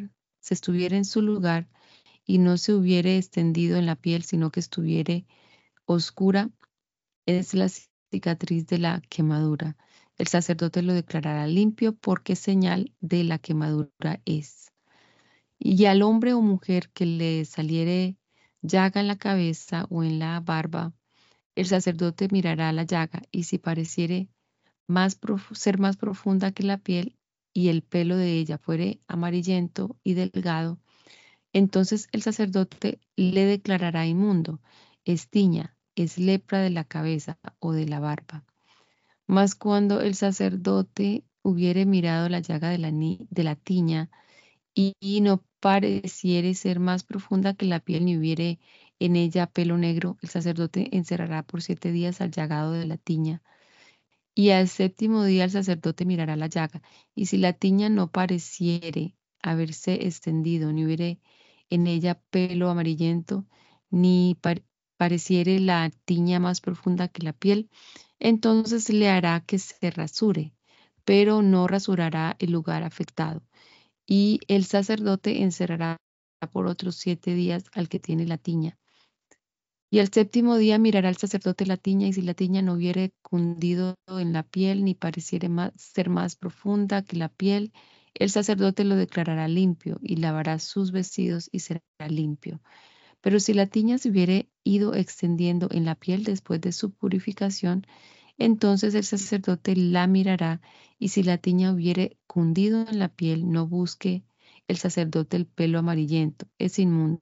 lugar, y no se hubiere extendido en la piel, sino que estuviere oscura, es la cicatriz de la quemadura. El sacerdote lo declarará limpio, porque señal de la quemadura es. Y al hombre o mujer que le saliere llaga en la cabeza o en la barba, el sacerdote mirará la llaga, y si pareciere ser más profunda que la piel, y el pelo de ella fuere amarillento y delgado, entonces el sacerdote le declarará inmundo, es tiña, es lepra de la cabeza o de la barba. Mas cuando el sacerdote hubiere mirado la llaga de la tiña, y no pareciere ser más profunda que la piel, ni hubiere en ella pelo negro, el sacerdote encerrará por 7 días al llagado de la tiña. Y al séptimo día el sacerdote mirará la llaga, y si la tiña no pareciere haberse extendido, ni hubiere en ella pelo amarillento, ni pareciere la tiña más profunda que la piel, entonces le hará que se rasure, pero no rasurará el lugar afectado. Y el sacerdote encerrará por otros 7 días al que tiene la tiña. Y al séptimo día mirará el sacerdote la tiña, y si la tiña no hubiere cundido en la piel, ni pareciere ser más profunda que la piel, el sacerdote lo declarará limpio, y lavará sus vestidos y será limpio. Pero si la tiña se hubiere ido extendiendo en la piel después de su purificación, entonces el sacerdote la mirará, y si la tiña hubiere cundido en la piel, no busque el sacerdote el pelo amarillento, es inmundo.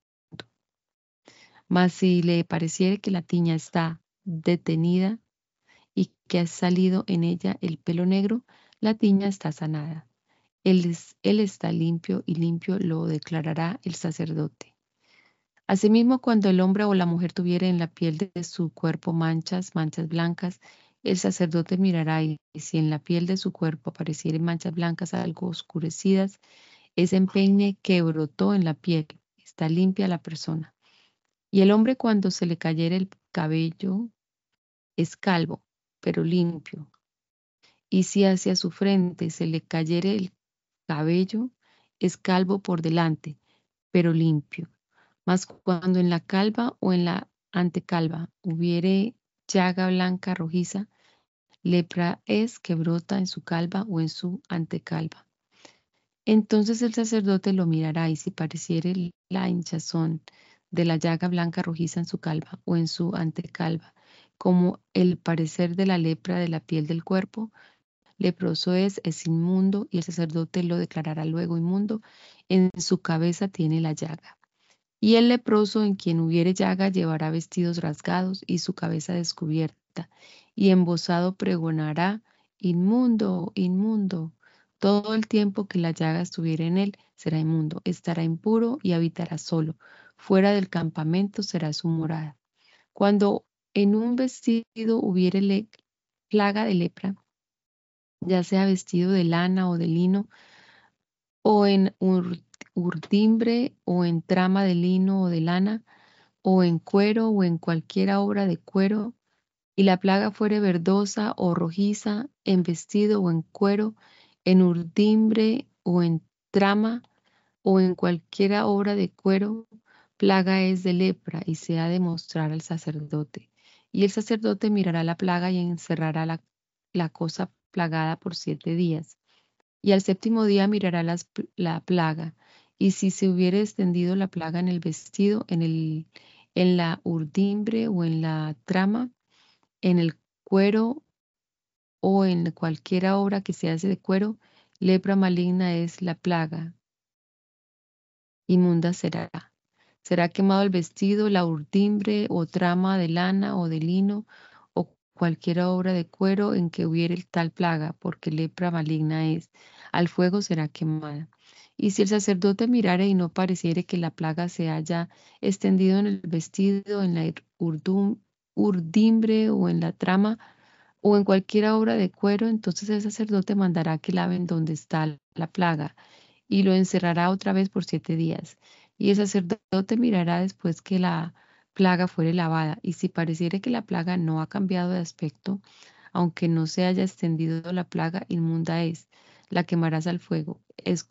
Mas si le pareciere que la tiña está detenida y que ha salido en ella el pelo negro, la tiña está sanada. Él está limpio, y limpio lo declarará el sacerdote. Asimismo, cuando el hombre o la mujer tuviere en la piel de su cuerpo manchas blancas, el sacerdote mirará, y si en la piel de su cuerpo aparecieren manchas blancas algo oscurecidas, es empeine que brotó en la piel, está limpia la persona. Y el hombre, cuando se le cayere el cabello, es calvo, pero limpio. Y si hacia su frente se le cayere el cabello, es calvo por delante, pero limpio. Mas cuando en la calva o en la antecalva hubiere llaga blanca rojiza, lepra es que brota en su calva o en su antecalva. Entonces el sacerdote lo mirará, y si pareciere la hinchazón de la llaga blanca rojiza en su calva o en su antecalva, como el parecer de la lepra de la piel del cuerpo, leproso es inmundo, y el sacerdote lo declarará luego inmundo, en su cabeza tiene la llaga. Y el leproso en quien hubiere llaga llevará vestidos rasgados y su cabeza descubierta, y embozado pregonará, inmundo, inmundo. Todo el tiempo que la llaga estuviere en él será inmundo, estará impuro y habitará solo. Fuera del campamento será su morada. Cuando en un vestido hubiere plaga de lepra, ya sea vestido de lana o de lino, o en urdimbre, o en trama de lino o de lana, o en cuero, o en cualquiera obra de cuero, y la plaga fuere verdosa o rojiza, en vestido o en cuero, en urdimbre o en trama, o en cualquiera obra de cuero, plaga es de lepra, y se ha de mostrar al sacerdote. Y el sacerdote mirará la plaga y encerrará la cosa plagada por 7 días. Y al séptimo día mirará la plaga, y si se hubiere extendido la plaga en el vestido, en la urdimbre o en la trama, en el cuero o en cualquiera obra que se hace de cuero, lepra maligna es la plaga, inmunda será. Será quemado el vestido, la urdimbre o trama de lana o de lino, o cualquier obra de cuero en que hubiere tal plaga, porque lepra maligna es. Al fuego será quemada. Y si el sacerdote mirare y no pareciere que la plaga se haya extendido en el vestido, en la urdimbre o en la trama, o en cualquier obra de cuero, entonces el sacerdote mandará que laven donde está la plaga y lo encerrará otra vez por 7 días. Y el sacerdote mirará después que la plaga fuere lavada, y si pareciere que la plaga no ha cambiado de aspecto, aunque no se haya extendido la plaga, inmunda es, la quemarás al fuego. Es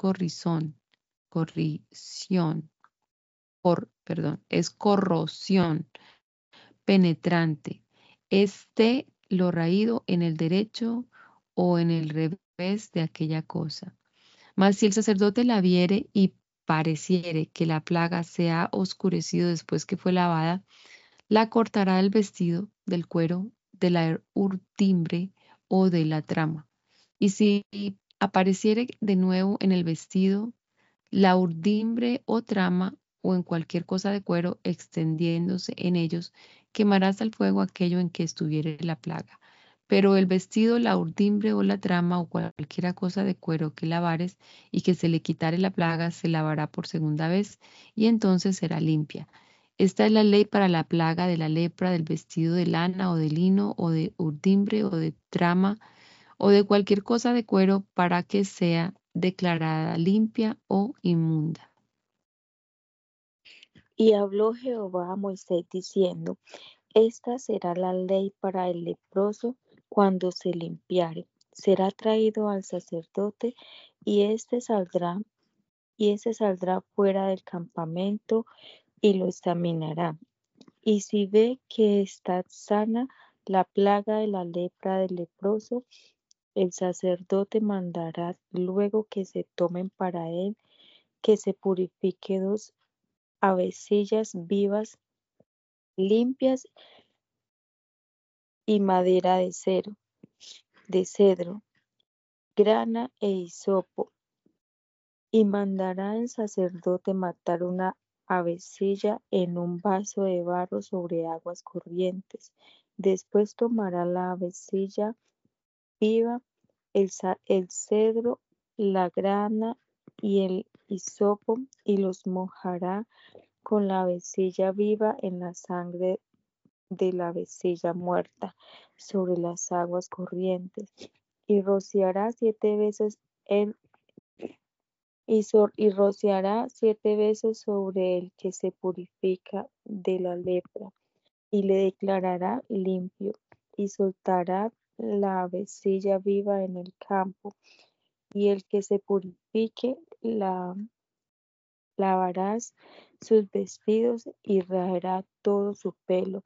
es corrosión penetrante. Esté lo raído en el derecho o en el revés de aquella cosa. Mas si el sacerdote la viere y pareciere que la plaga se ha oscurecido después que fue lavada, la cortará del vestido, del cuero, de la urtimbre o de la trama. Y si apareciere de nuevo en el vestido, la urdimbre o trama o en cualquier cosa de cuero extendiéndose en ellos, quemarás al fuego aquello en que estuviere la plaga. Pero el vestido, la urdimbre o la trama o cualquiera cosa de cuero que lavares y que se le quitare la plaga, se lavará por segunda vez y entonces será limpia. Esta es la ley para la plaga de la lepra, del vestido de lana o de lino o de urdimbre o de trama o de cualquier cosa de cuero para que sea declarada limpia o inmunda. Y habló Jehová a Moisés diciendo: Esta será la ley para el leproso cuando se limpiare. Será traído al sacerdote y éste saldrá fuera del campamento y lo examinará. Y si ve que está sana la plaga de la lepra del leproso, el sacerdote mandará luego que se tomen para él, que se purifique 2 avecillas vivas, limpias y madera de cedro, grana e hisopo. Y mandará el sacerdote matar una avecilla en un vaso de barro sobre aguas corrientes. Después tomará la avecilla viva, el cedro, la grana y el hisopo, y los mojará con la avecilla viva en la sangre de la avecilla muerta sobre las aguas corrientes, y rociará 7 veces sobre el que se purifica de la lepra, y le declarará limpio, y soltará la avecilla viva en el campo, y el que se purifique lavarás sus vestidos y raerá todo su pelo,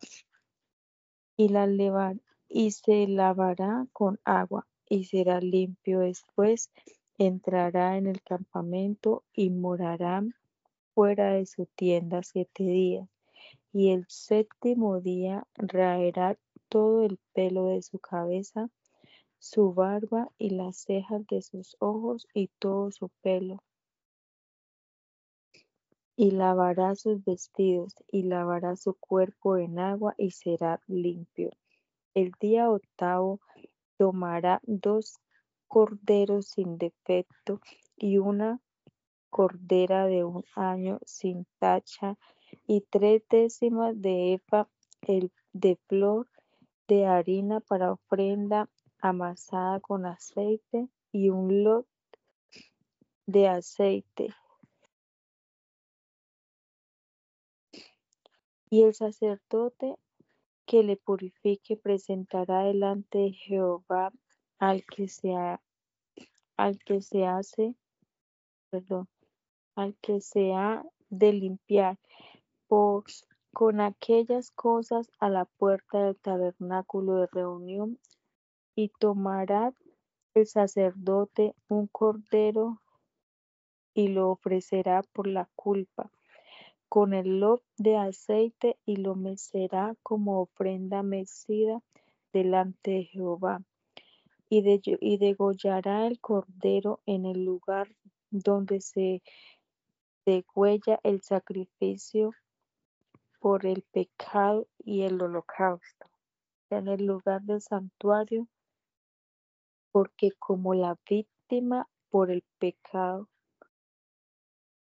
y se lavará con agua, y será limpio. Después entrará en el campamento y morará fuera de su tienda 7 días, y el 7º día raerá todo el pelo de su cabeza, su barba y las cejas de sus ojos y todo su pelo, y lavará sus vestidos y lavará su cuerpo en agua y será limpio. El día 8º tomará 2 corderos sin defecto y una cordera de 1 año sin tacha, y 3 décimas de efa de flor de harina para ofrenda amasada con aceite, y un lot de aceite. Y el sacerdote que le purifique presentará delante de Jehová al que se ha de limpiar con aquellas cosas a la puerta del tabernáculo de reunión, y tomará el sacerdote un cordero y lo ofrecerá por la culpa con el lob de aceite, y lo mecerá como ofrenda mecida delante de Jehová, y degollará el cordero en el lugar donde se degüella el sacrificio por el pecado y el holocausto, en el lugar del santuario, porque como la víctima por el pecado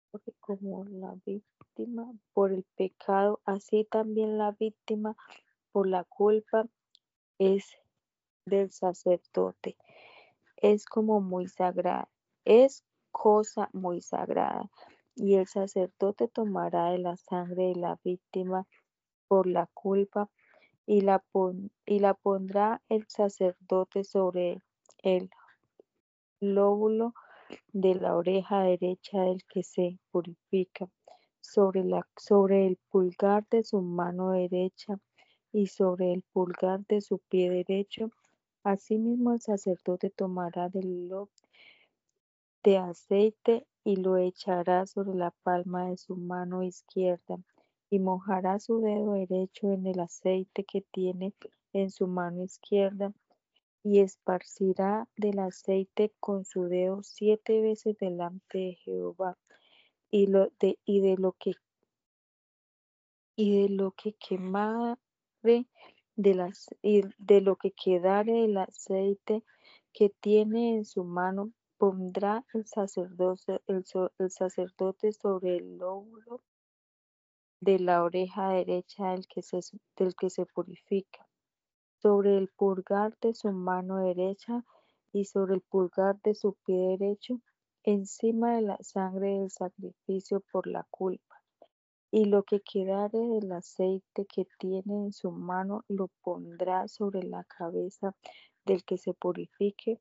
Porque como la víctima por el pecado, así también la víctima por la culpa es del sacerdote. Es como muy sagrada, es cosa muy sagrada. Y el sacerdote tomará de la sangre de la víctima por la culpa y la pondrá el sacerdote sobre el lóbulo de la oreja derecha del que se purifica, sobre el pulgar de su mano derecha y sobre el pulgar de su pie derecho. Asimismo el sacerdote tomará del lobo de aceite y lo echará sobre la palma de su mano izquierda y mojará su dedo derecho en el aceite que tiene en su mano izquierda y esparcirá del aceite con su dedo 7 veces delante de Jehová y de lo que quemare de lo que quedare del aceite que tiene en su mano pondrá el sacerdote sobre el lóbulo de la oreja derecha del que se purifica, sobre el pulgar de su mano derecha y sobre el pulgar de su pie derecho, encima de la sangre del sacrificio por la culpa. Y lo que quedare del aceite que tiene en su mano lo pondrá sobre la cabeza del que se purifica,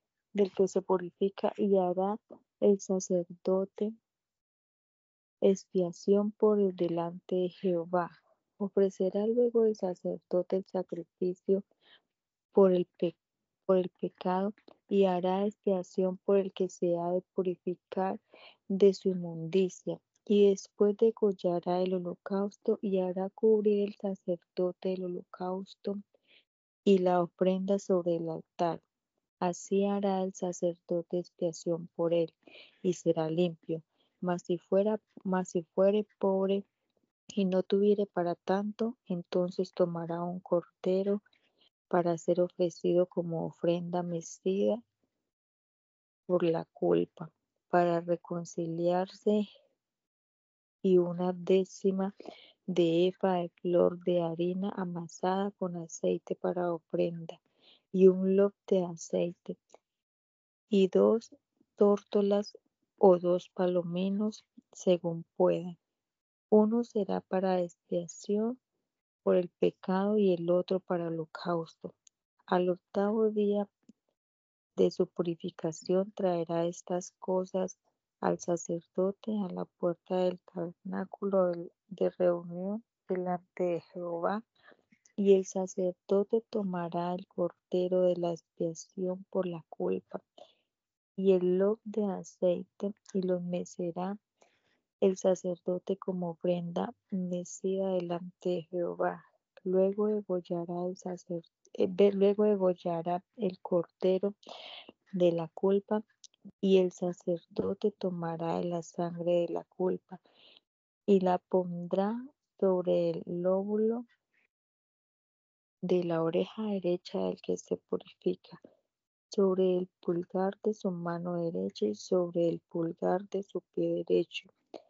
y hará el sacerdote expiación por el delante de Jehová. Ofrecerá luego el sacerdote el sacrificio por el pecado y hará expiación por el que se ha de purificar de su inmundicia. Y después degollará el holocausto y hará cubrir el sacerdote el holocausto y la ofrenda sobre el altar. Así hará el sacerdote expiación por él y será limpio. Mas si fuere pobre y no tuviere para tanto, entonces tomará un cordero para ser ofrecido como ofrenda mecida por la culpa, para reconciliarse, y una décima de efa de flor de harina amasada con aceite para ofrenda, y un lof de aceite, y 2 tórtolas o 2 palominos, según pueda. Uno será para expiación por el pecado y el otro para holocausto. Al octavo día de su purificación traerá estas cosas al sacerdote a la puerta del tabernáculo de reunión delante de Jehová, y el sacerdote tomará el cordero de la expiación por la culpa y el lof de aceite y los mecerá el sacerdote como ofrenda mecida delante de Jehová. Luego degollará el cordero de la culpa, y el sacerdote tomará de la sangre de la culpa y la pondrá sobre el lóbulo de la oreja derecha del que se purifica, sobre el pulgar de su mano derecha y sobre el pulgar de su pie derecho.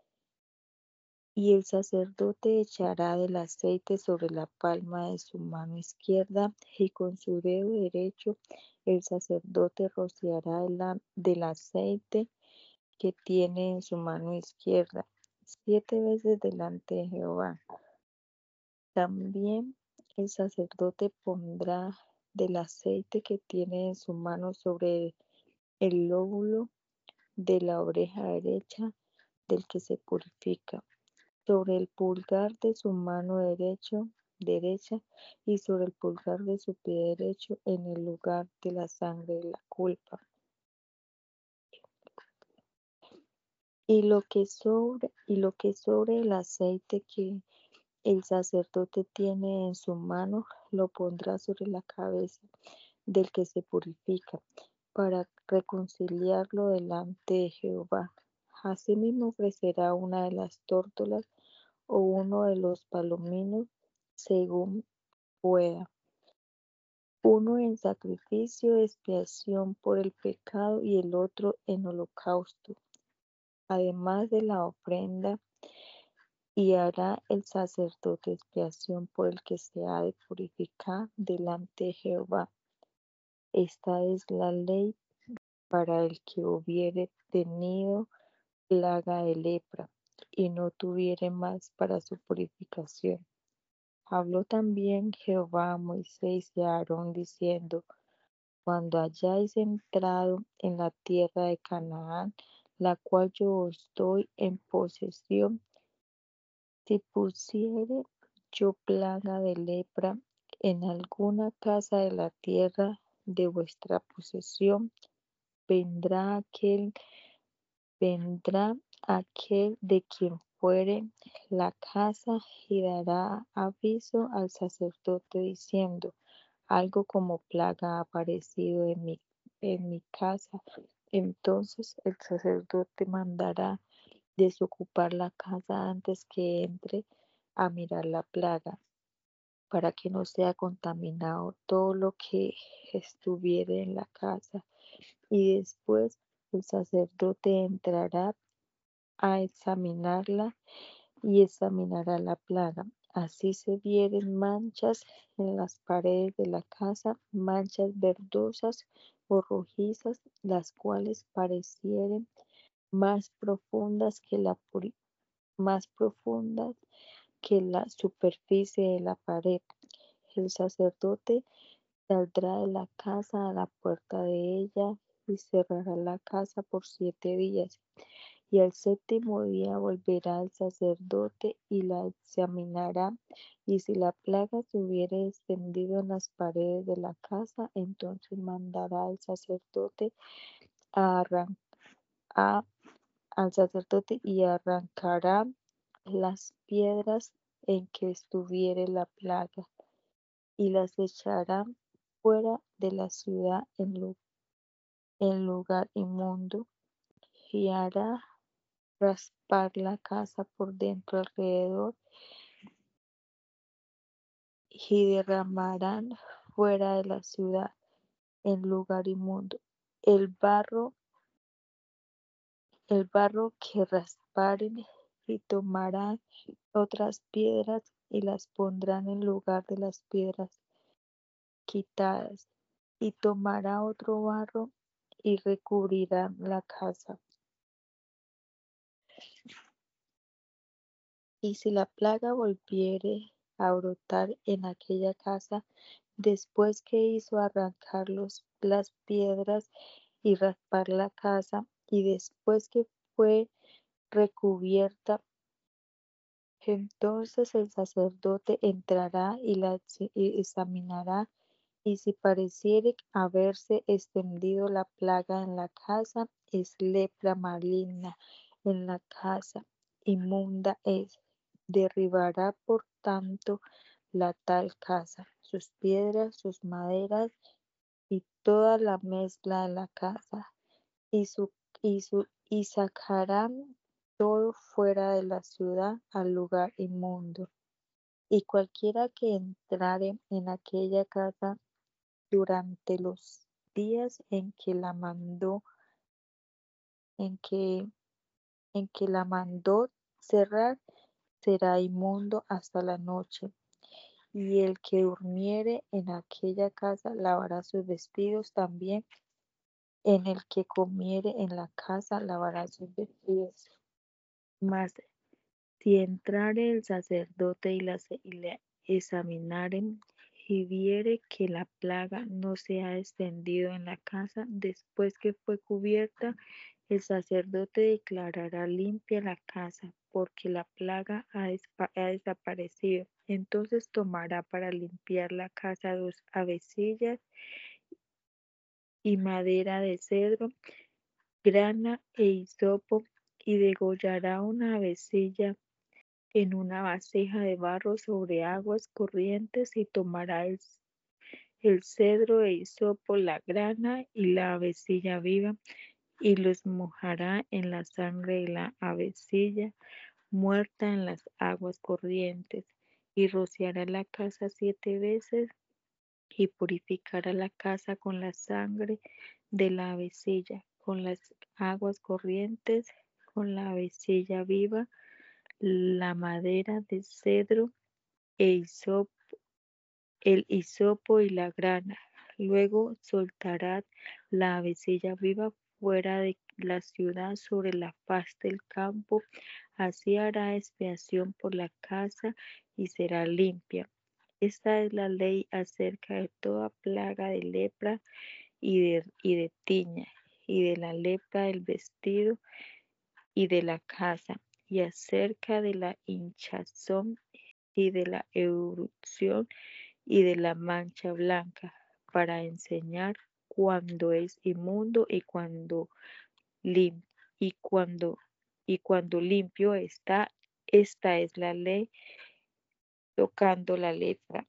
Y el sacerdote echará del aceite sobre la palma de su mano izquierda, y con su dedo derecho el sacerdote rociará del aceite que tiene en su mano izquierda 7 veces delante de Jehová. También el sacerdote pondrá del aceite que tiene en su mano sobre el lóbulo de la oreja derecha del que se purifica, sobre el pulgar de su mano derecha y sobre el pulgar de su pie derecho, en el lugar de la sangre de la culpa. Y lo que sobre el aceite que el sacerdote tiene en su mano, lo pondrá sobre la cabeza del que se purifica, para reconciliarlo delante de Jehová. Asimismo ofrecerá una de las tórtolas o uno de los palominos, según pueda, uno en sacrificio de expiación por el pecado y el otro en holocausto. además de la ofrenda, y hará el sacerdote expiación por el que se ha de purificar delante de Jehová. Esta es la ley para el que hubiere tenido plaga de lepra y no tuviere más para su purificación. Habló también Jehová a Moisés y a Aarón diciendo: Cuando hayáis entrado en la tierra de Canaán, la cual yo os doy en posesión, si pusiere yo plaga de lepra en alguna casa de la tierra de vuestra posesión, vendrá aquel de quien fuere la casa y dará aviso al sacerdote diciendo: algo como plaga ha aparecido en mi casa. Entonces el sacerdote mandará desocupar la casa antes que entre a mirar la plaga, para que no sea contaminado todo lo que estuviere en la casa. Y después el sacerdote entrará a examinarla y examinará la plaga. Así se vieren manchas en las paredes de la casa, manchas verdosas o rojizas, las cuales parecieren más profundas más profundas que la superficie de la pared. El sacerdote saldrá de la casa a la puerta de ella y cerrará la casa por 7 días. Y al séptimo día volverá el sacerdote y la examinará, y si la plaga se hubiere extendido en las paredes de la casa, entonces mandará al sacerdote y arrancará las piedras en que estuviere la plaga, y las echará fuera de la ciudad en lugar inmundo, y hará raspar la casa por dentro alrededor, y derramarán fuera de la ciudad en lugar inmundo el barro que rasparen, y tomarán otras piedras y las pondrán en lugar de las piedras quitadas, y tomará otro barro y recubrirán la casa. Y si la plaga volviere a brotar en aquella casa, después que hizo arrancar las piedras y raspar la casa, y después que fue recubierta, entonces el sacerdote entrará y la examinará, y si pareciere haberse extendido la plaga en la casa, es lepra maligna en la casa, inmunda es. Derribará por tanto la tal casa, sus piedras, sus maderas y toda la mezcla de la casa, y sacarán todo fuera de la ciudad al lugar inmundo. Y cualquiera que entrare en aquella casa durante los días en que la mandó cerrar, será inmundo hasta la noche. Y el que durmiere en aquella casa lavará sus vestidos también. En el que comiere en la casa lavará sus vestidos. Mas si entrare el sacerdote y la examinaren, y viere que la plaga no se ha extendido en la casa después que fue cubierta, el sacerdote declarará limpia la casa, porque la plaga ha desaparecido. Entonces tomará para limpiar la casa 2 avecillas y madera de cedro, grana e hisopo, y degollará una avecilla en una vasija de barro sobre aguas corrientes, y tomará el cedro e hisopo, la grana y la avecilla viva, y los mojará en la sangre de la avecilla muerta en las aguas corrientes, y rociará la casa 7 veces, y purificará la casa con la sangre de la avecilla, con las aguas corrientes, con la avecilla viva, la madera de cedro, el hisopo y la grana. Luego soltará la avecilla viva fuera de la ciudad sobre la faz del campo. Así hará expiación por la casa y será limpia. Esta es la ley acerca de toda plaga de lepra y de tiña, y de la lepra del vestido y de la casa, y acerca de la hinchazón y de la erupción y de la mancha blanca, para enseñar cuando es inmundo y cuando limpio está. Esta es la ley tocando la lepra.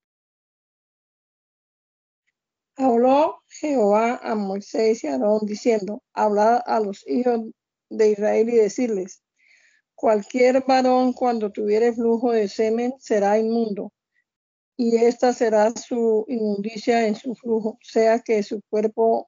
Habló Jehová a Moisés y a Aarón diciendo: hablad a los hijos de Israel y decirles: cualquier varón cuando tuviere flujo de semen será inmundo, y esta será su inmundicia en su flujo, sea que su cuerpo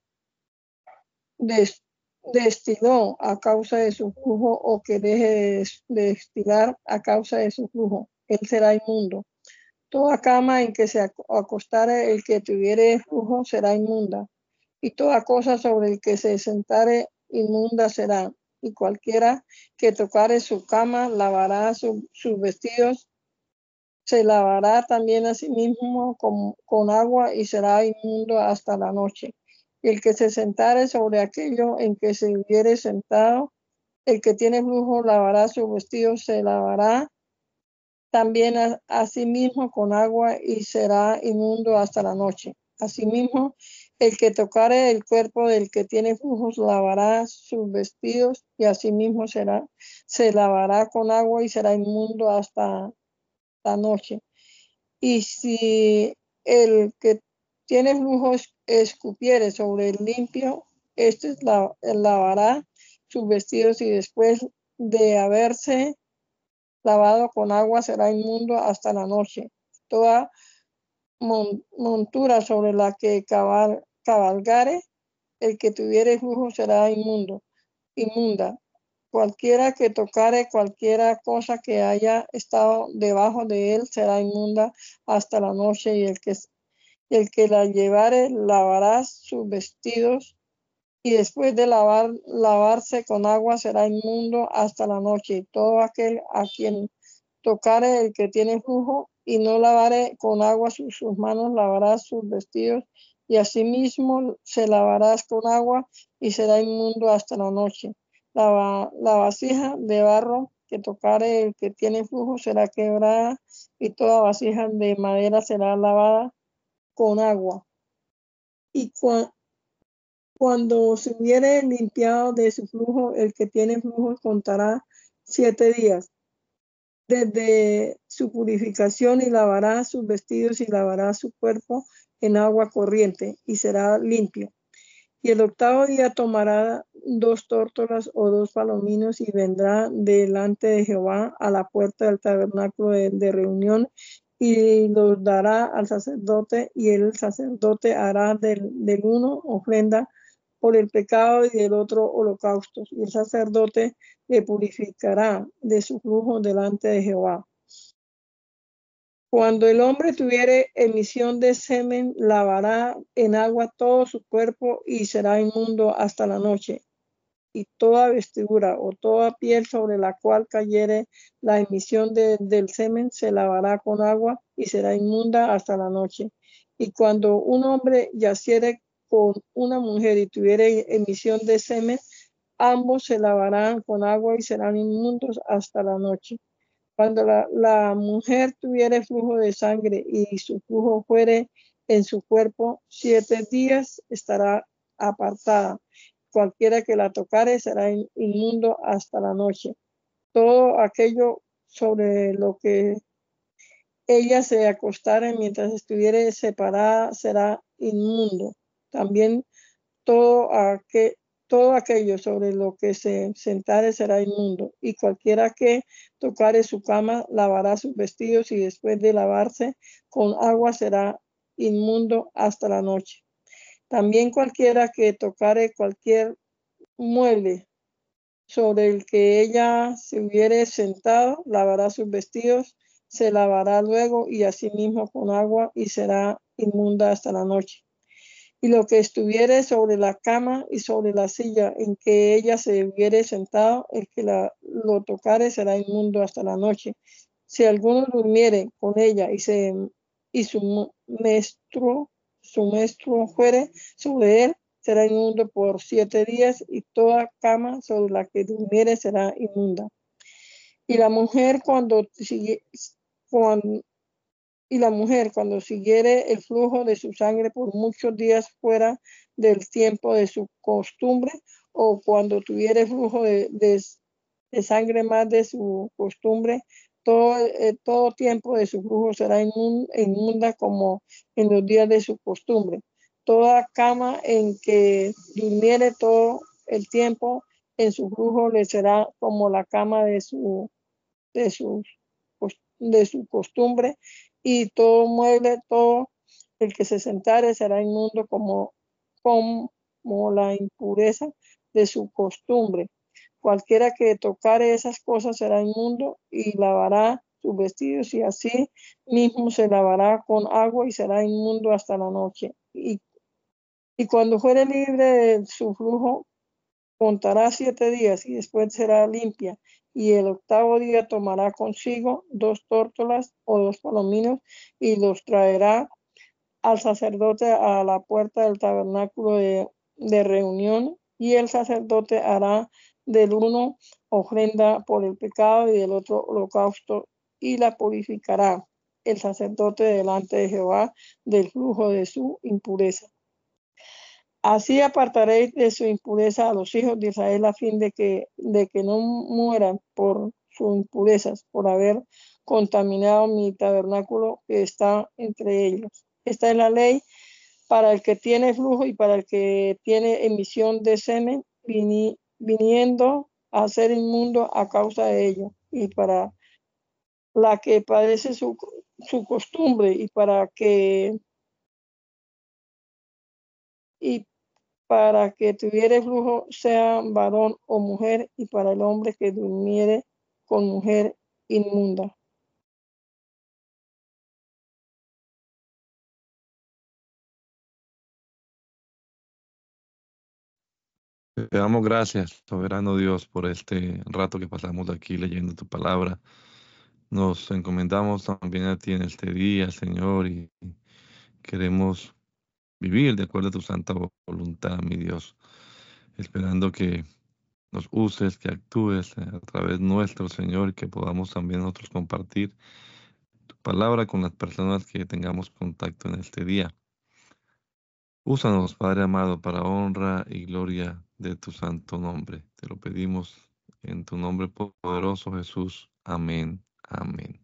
destiló a causa de su flujo o que deje de destilar a causa de su flujo. Él será inmundo. Toda cama en que se acostare el que tuviere flujo será inmunda, y toda cosa sobre el que se sentare inmunda será. Y cualquiera que tocare su cama lavará sus vestidos, se lavará también a sí mismo con agua y será inmundo hasta la noche. Y el que se sentare sobre aquello en que se hubiere sentado, el que tiene flujo lavará sus vestidos, se lavará también a sí mismo con agua y será inmundo hasta la noche. Asimismo, el que tocare el cuerpo del que tiene flujos lavará sus vestidos y asimismo se lavará con agua y será inmundo hasta la noche. Y si el que tiene flujos escupiere sobre el limpio, este lavará sus vestidos y después de haberse lavado con agua será inmundo hasta la noche. Toda montura sobre la que cabalgare, el que tuviere flujo será inmunda. Cualquiera que tocare cualquiera cosa que haya estado debajo de él será inmunda hasta la noche, y el que la llevare lavará sus vestidos y después de lavarse con agua será inmundo hasta la noche. Y todo aquel a quien tocare el que tiene flujo y no lavare con agua sus manos, lavará sus vestidos y asimismo se lavarás con agua y será inmundo hasta la noche. La vasija de barro que tocare el que tiene flujo será quebrada, y toda vasija de madera será lavada con agua. Y cuando se hubiere limpiado de su flujo, el que tiene flujo contará 7 días desde su purificación y lavará sus vestidos y lavará su cuerpo en agua corriente y será limpio. Y el 8º día tomará 2 tórtolas o 2 palominos y vendrá delante de Jehová a la puerta del tabernáculo de reunión y los dará al sacerdote, y el sacerdote hará del uno ofrenda por el pecado y del otro holocaustos, y el sacerdote le purificará de su flujo delante de Jehová. Cuando el hombre tuviere emisión de semen, lavará en agua todo su cuerpo y será inmundo hasta la noche. Y toda vestidura o toda piel sobre la cual cayere la emisión del semen se lavará con agua y será inmunda hasta la noche. Y cuando un hombre yaciere con una mujer y tuviere emisión de semen, ambos se lavarán con agua y serán inmundos hasta la noche. Cuando la mujer tuviere flujo de sangre y su flujo fuere en su cuerpo, 7 días estará apartada. Cualquiera que la tocare será inmundo hasta la noche. Todo aquello sobre lo que ella se acostare mientras estuviere separada será inmundo. También todo aquello sobre lo que se sentare será inmundo, y cualquiera que tocare su cama lavará sus vestidos y después de lavarse con agua será inmundo hasta la noche. También cualquiera que tocare cualquier mueble sobre el que ella se hubiere sentado, lavará sus vestidos, se lavará luego y asimismo con agua y será inmunda hasta la noche. Y lo que estuviere sobre la cama y sobre la silla en que ella se hubiere sentado, el que lo tocare será inmundo hasta la noche. Si alguno durmiere con ella y su menstruo fuere sobre él, será inmundo por 7 días, y toda cama sobre la que durmiere será inmunda. Y la mujer cuando siguiere el flujo de su sangre por muchos días fuera del tiempo de su costumbre, o cuando tuviere flujo de sangre más de su costumbre, todo tiempo de su flujo será inmunda como en los días de su costumbre. Toda cama en que durmiere todo el tiempo en su flujo le será como la cama de su costumbre, y todo mueble, todo el que se sentare será inmundo como la impureza de su costumbre. Cualquiera que tocare esas cosas será inmundo y lavará sus vestidos, y así mismo se lavará con agua y será inmundo hasta la noche. Y cuando fuere libre de su flujo, contará 7 días y después será limpia. Y el 8º día tomará consigo 2 tórtolas o 2 palominos y los traerá al sacerdote a la puerta del tabernáculo de reunión, y el sacerdote hará del uno ofrenda por el pecado y del otro holocausto, y la purificará el sacerdote delante de Jehová del flujo de su impureza. Así apartaréis de su impureza a los hijos de Israel, a fin de que no mueran por sus impurezas, por haber contaminado mi tabernáculo que está entre ellos. Esta es la ley para el que tiene flujo y para el que tiene emisión de semen, viniendo a ser inmundo a causa de ello, y para la que padece su costumbre, y para que tuviere flujo, sea varón o mujer, y para el hombre que durmiere con mujer inmunda. Te damos gracias, soberano Dios, por este rato que pasamos aquí leyendo tu palabra. Nos encomendamos también a ti en este día, Señor, y queremos vivir de acuerdo a tu santa voluntad, mi Dios, esperando que nos uses, que actúes a través nuestro, Señor, y que podamos también nosotros compartir tu palabra con las personas que tengamos contacto en este día. Úsanos, Padre amado, para honra y gloria de tu santo nombre. Te lo pedimos en tu nombre poderoso, Jesús. Amén. Amén.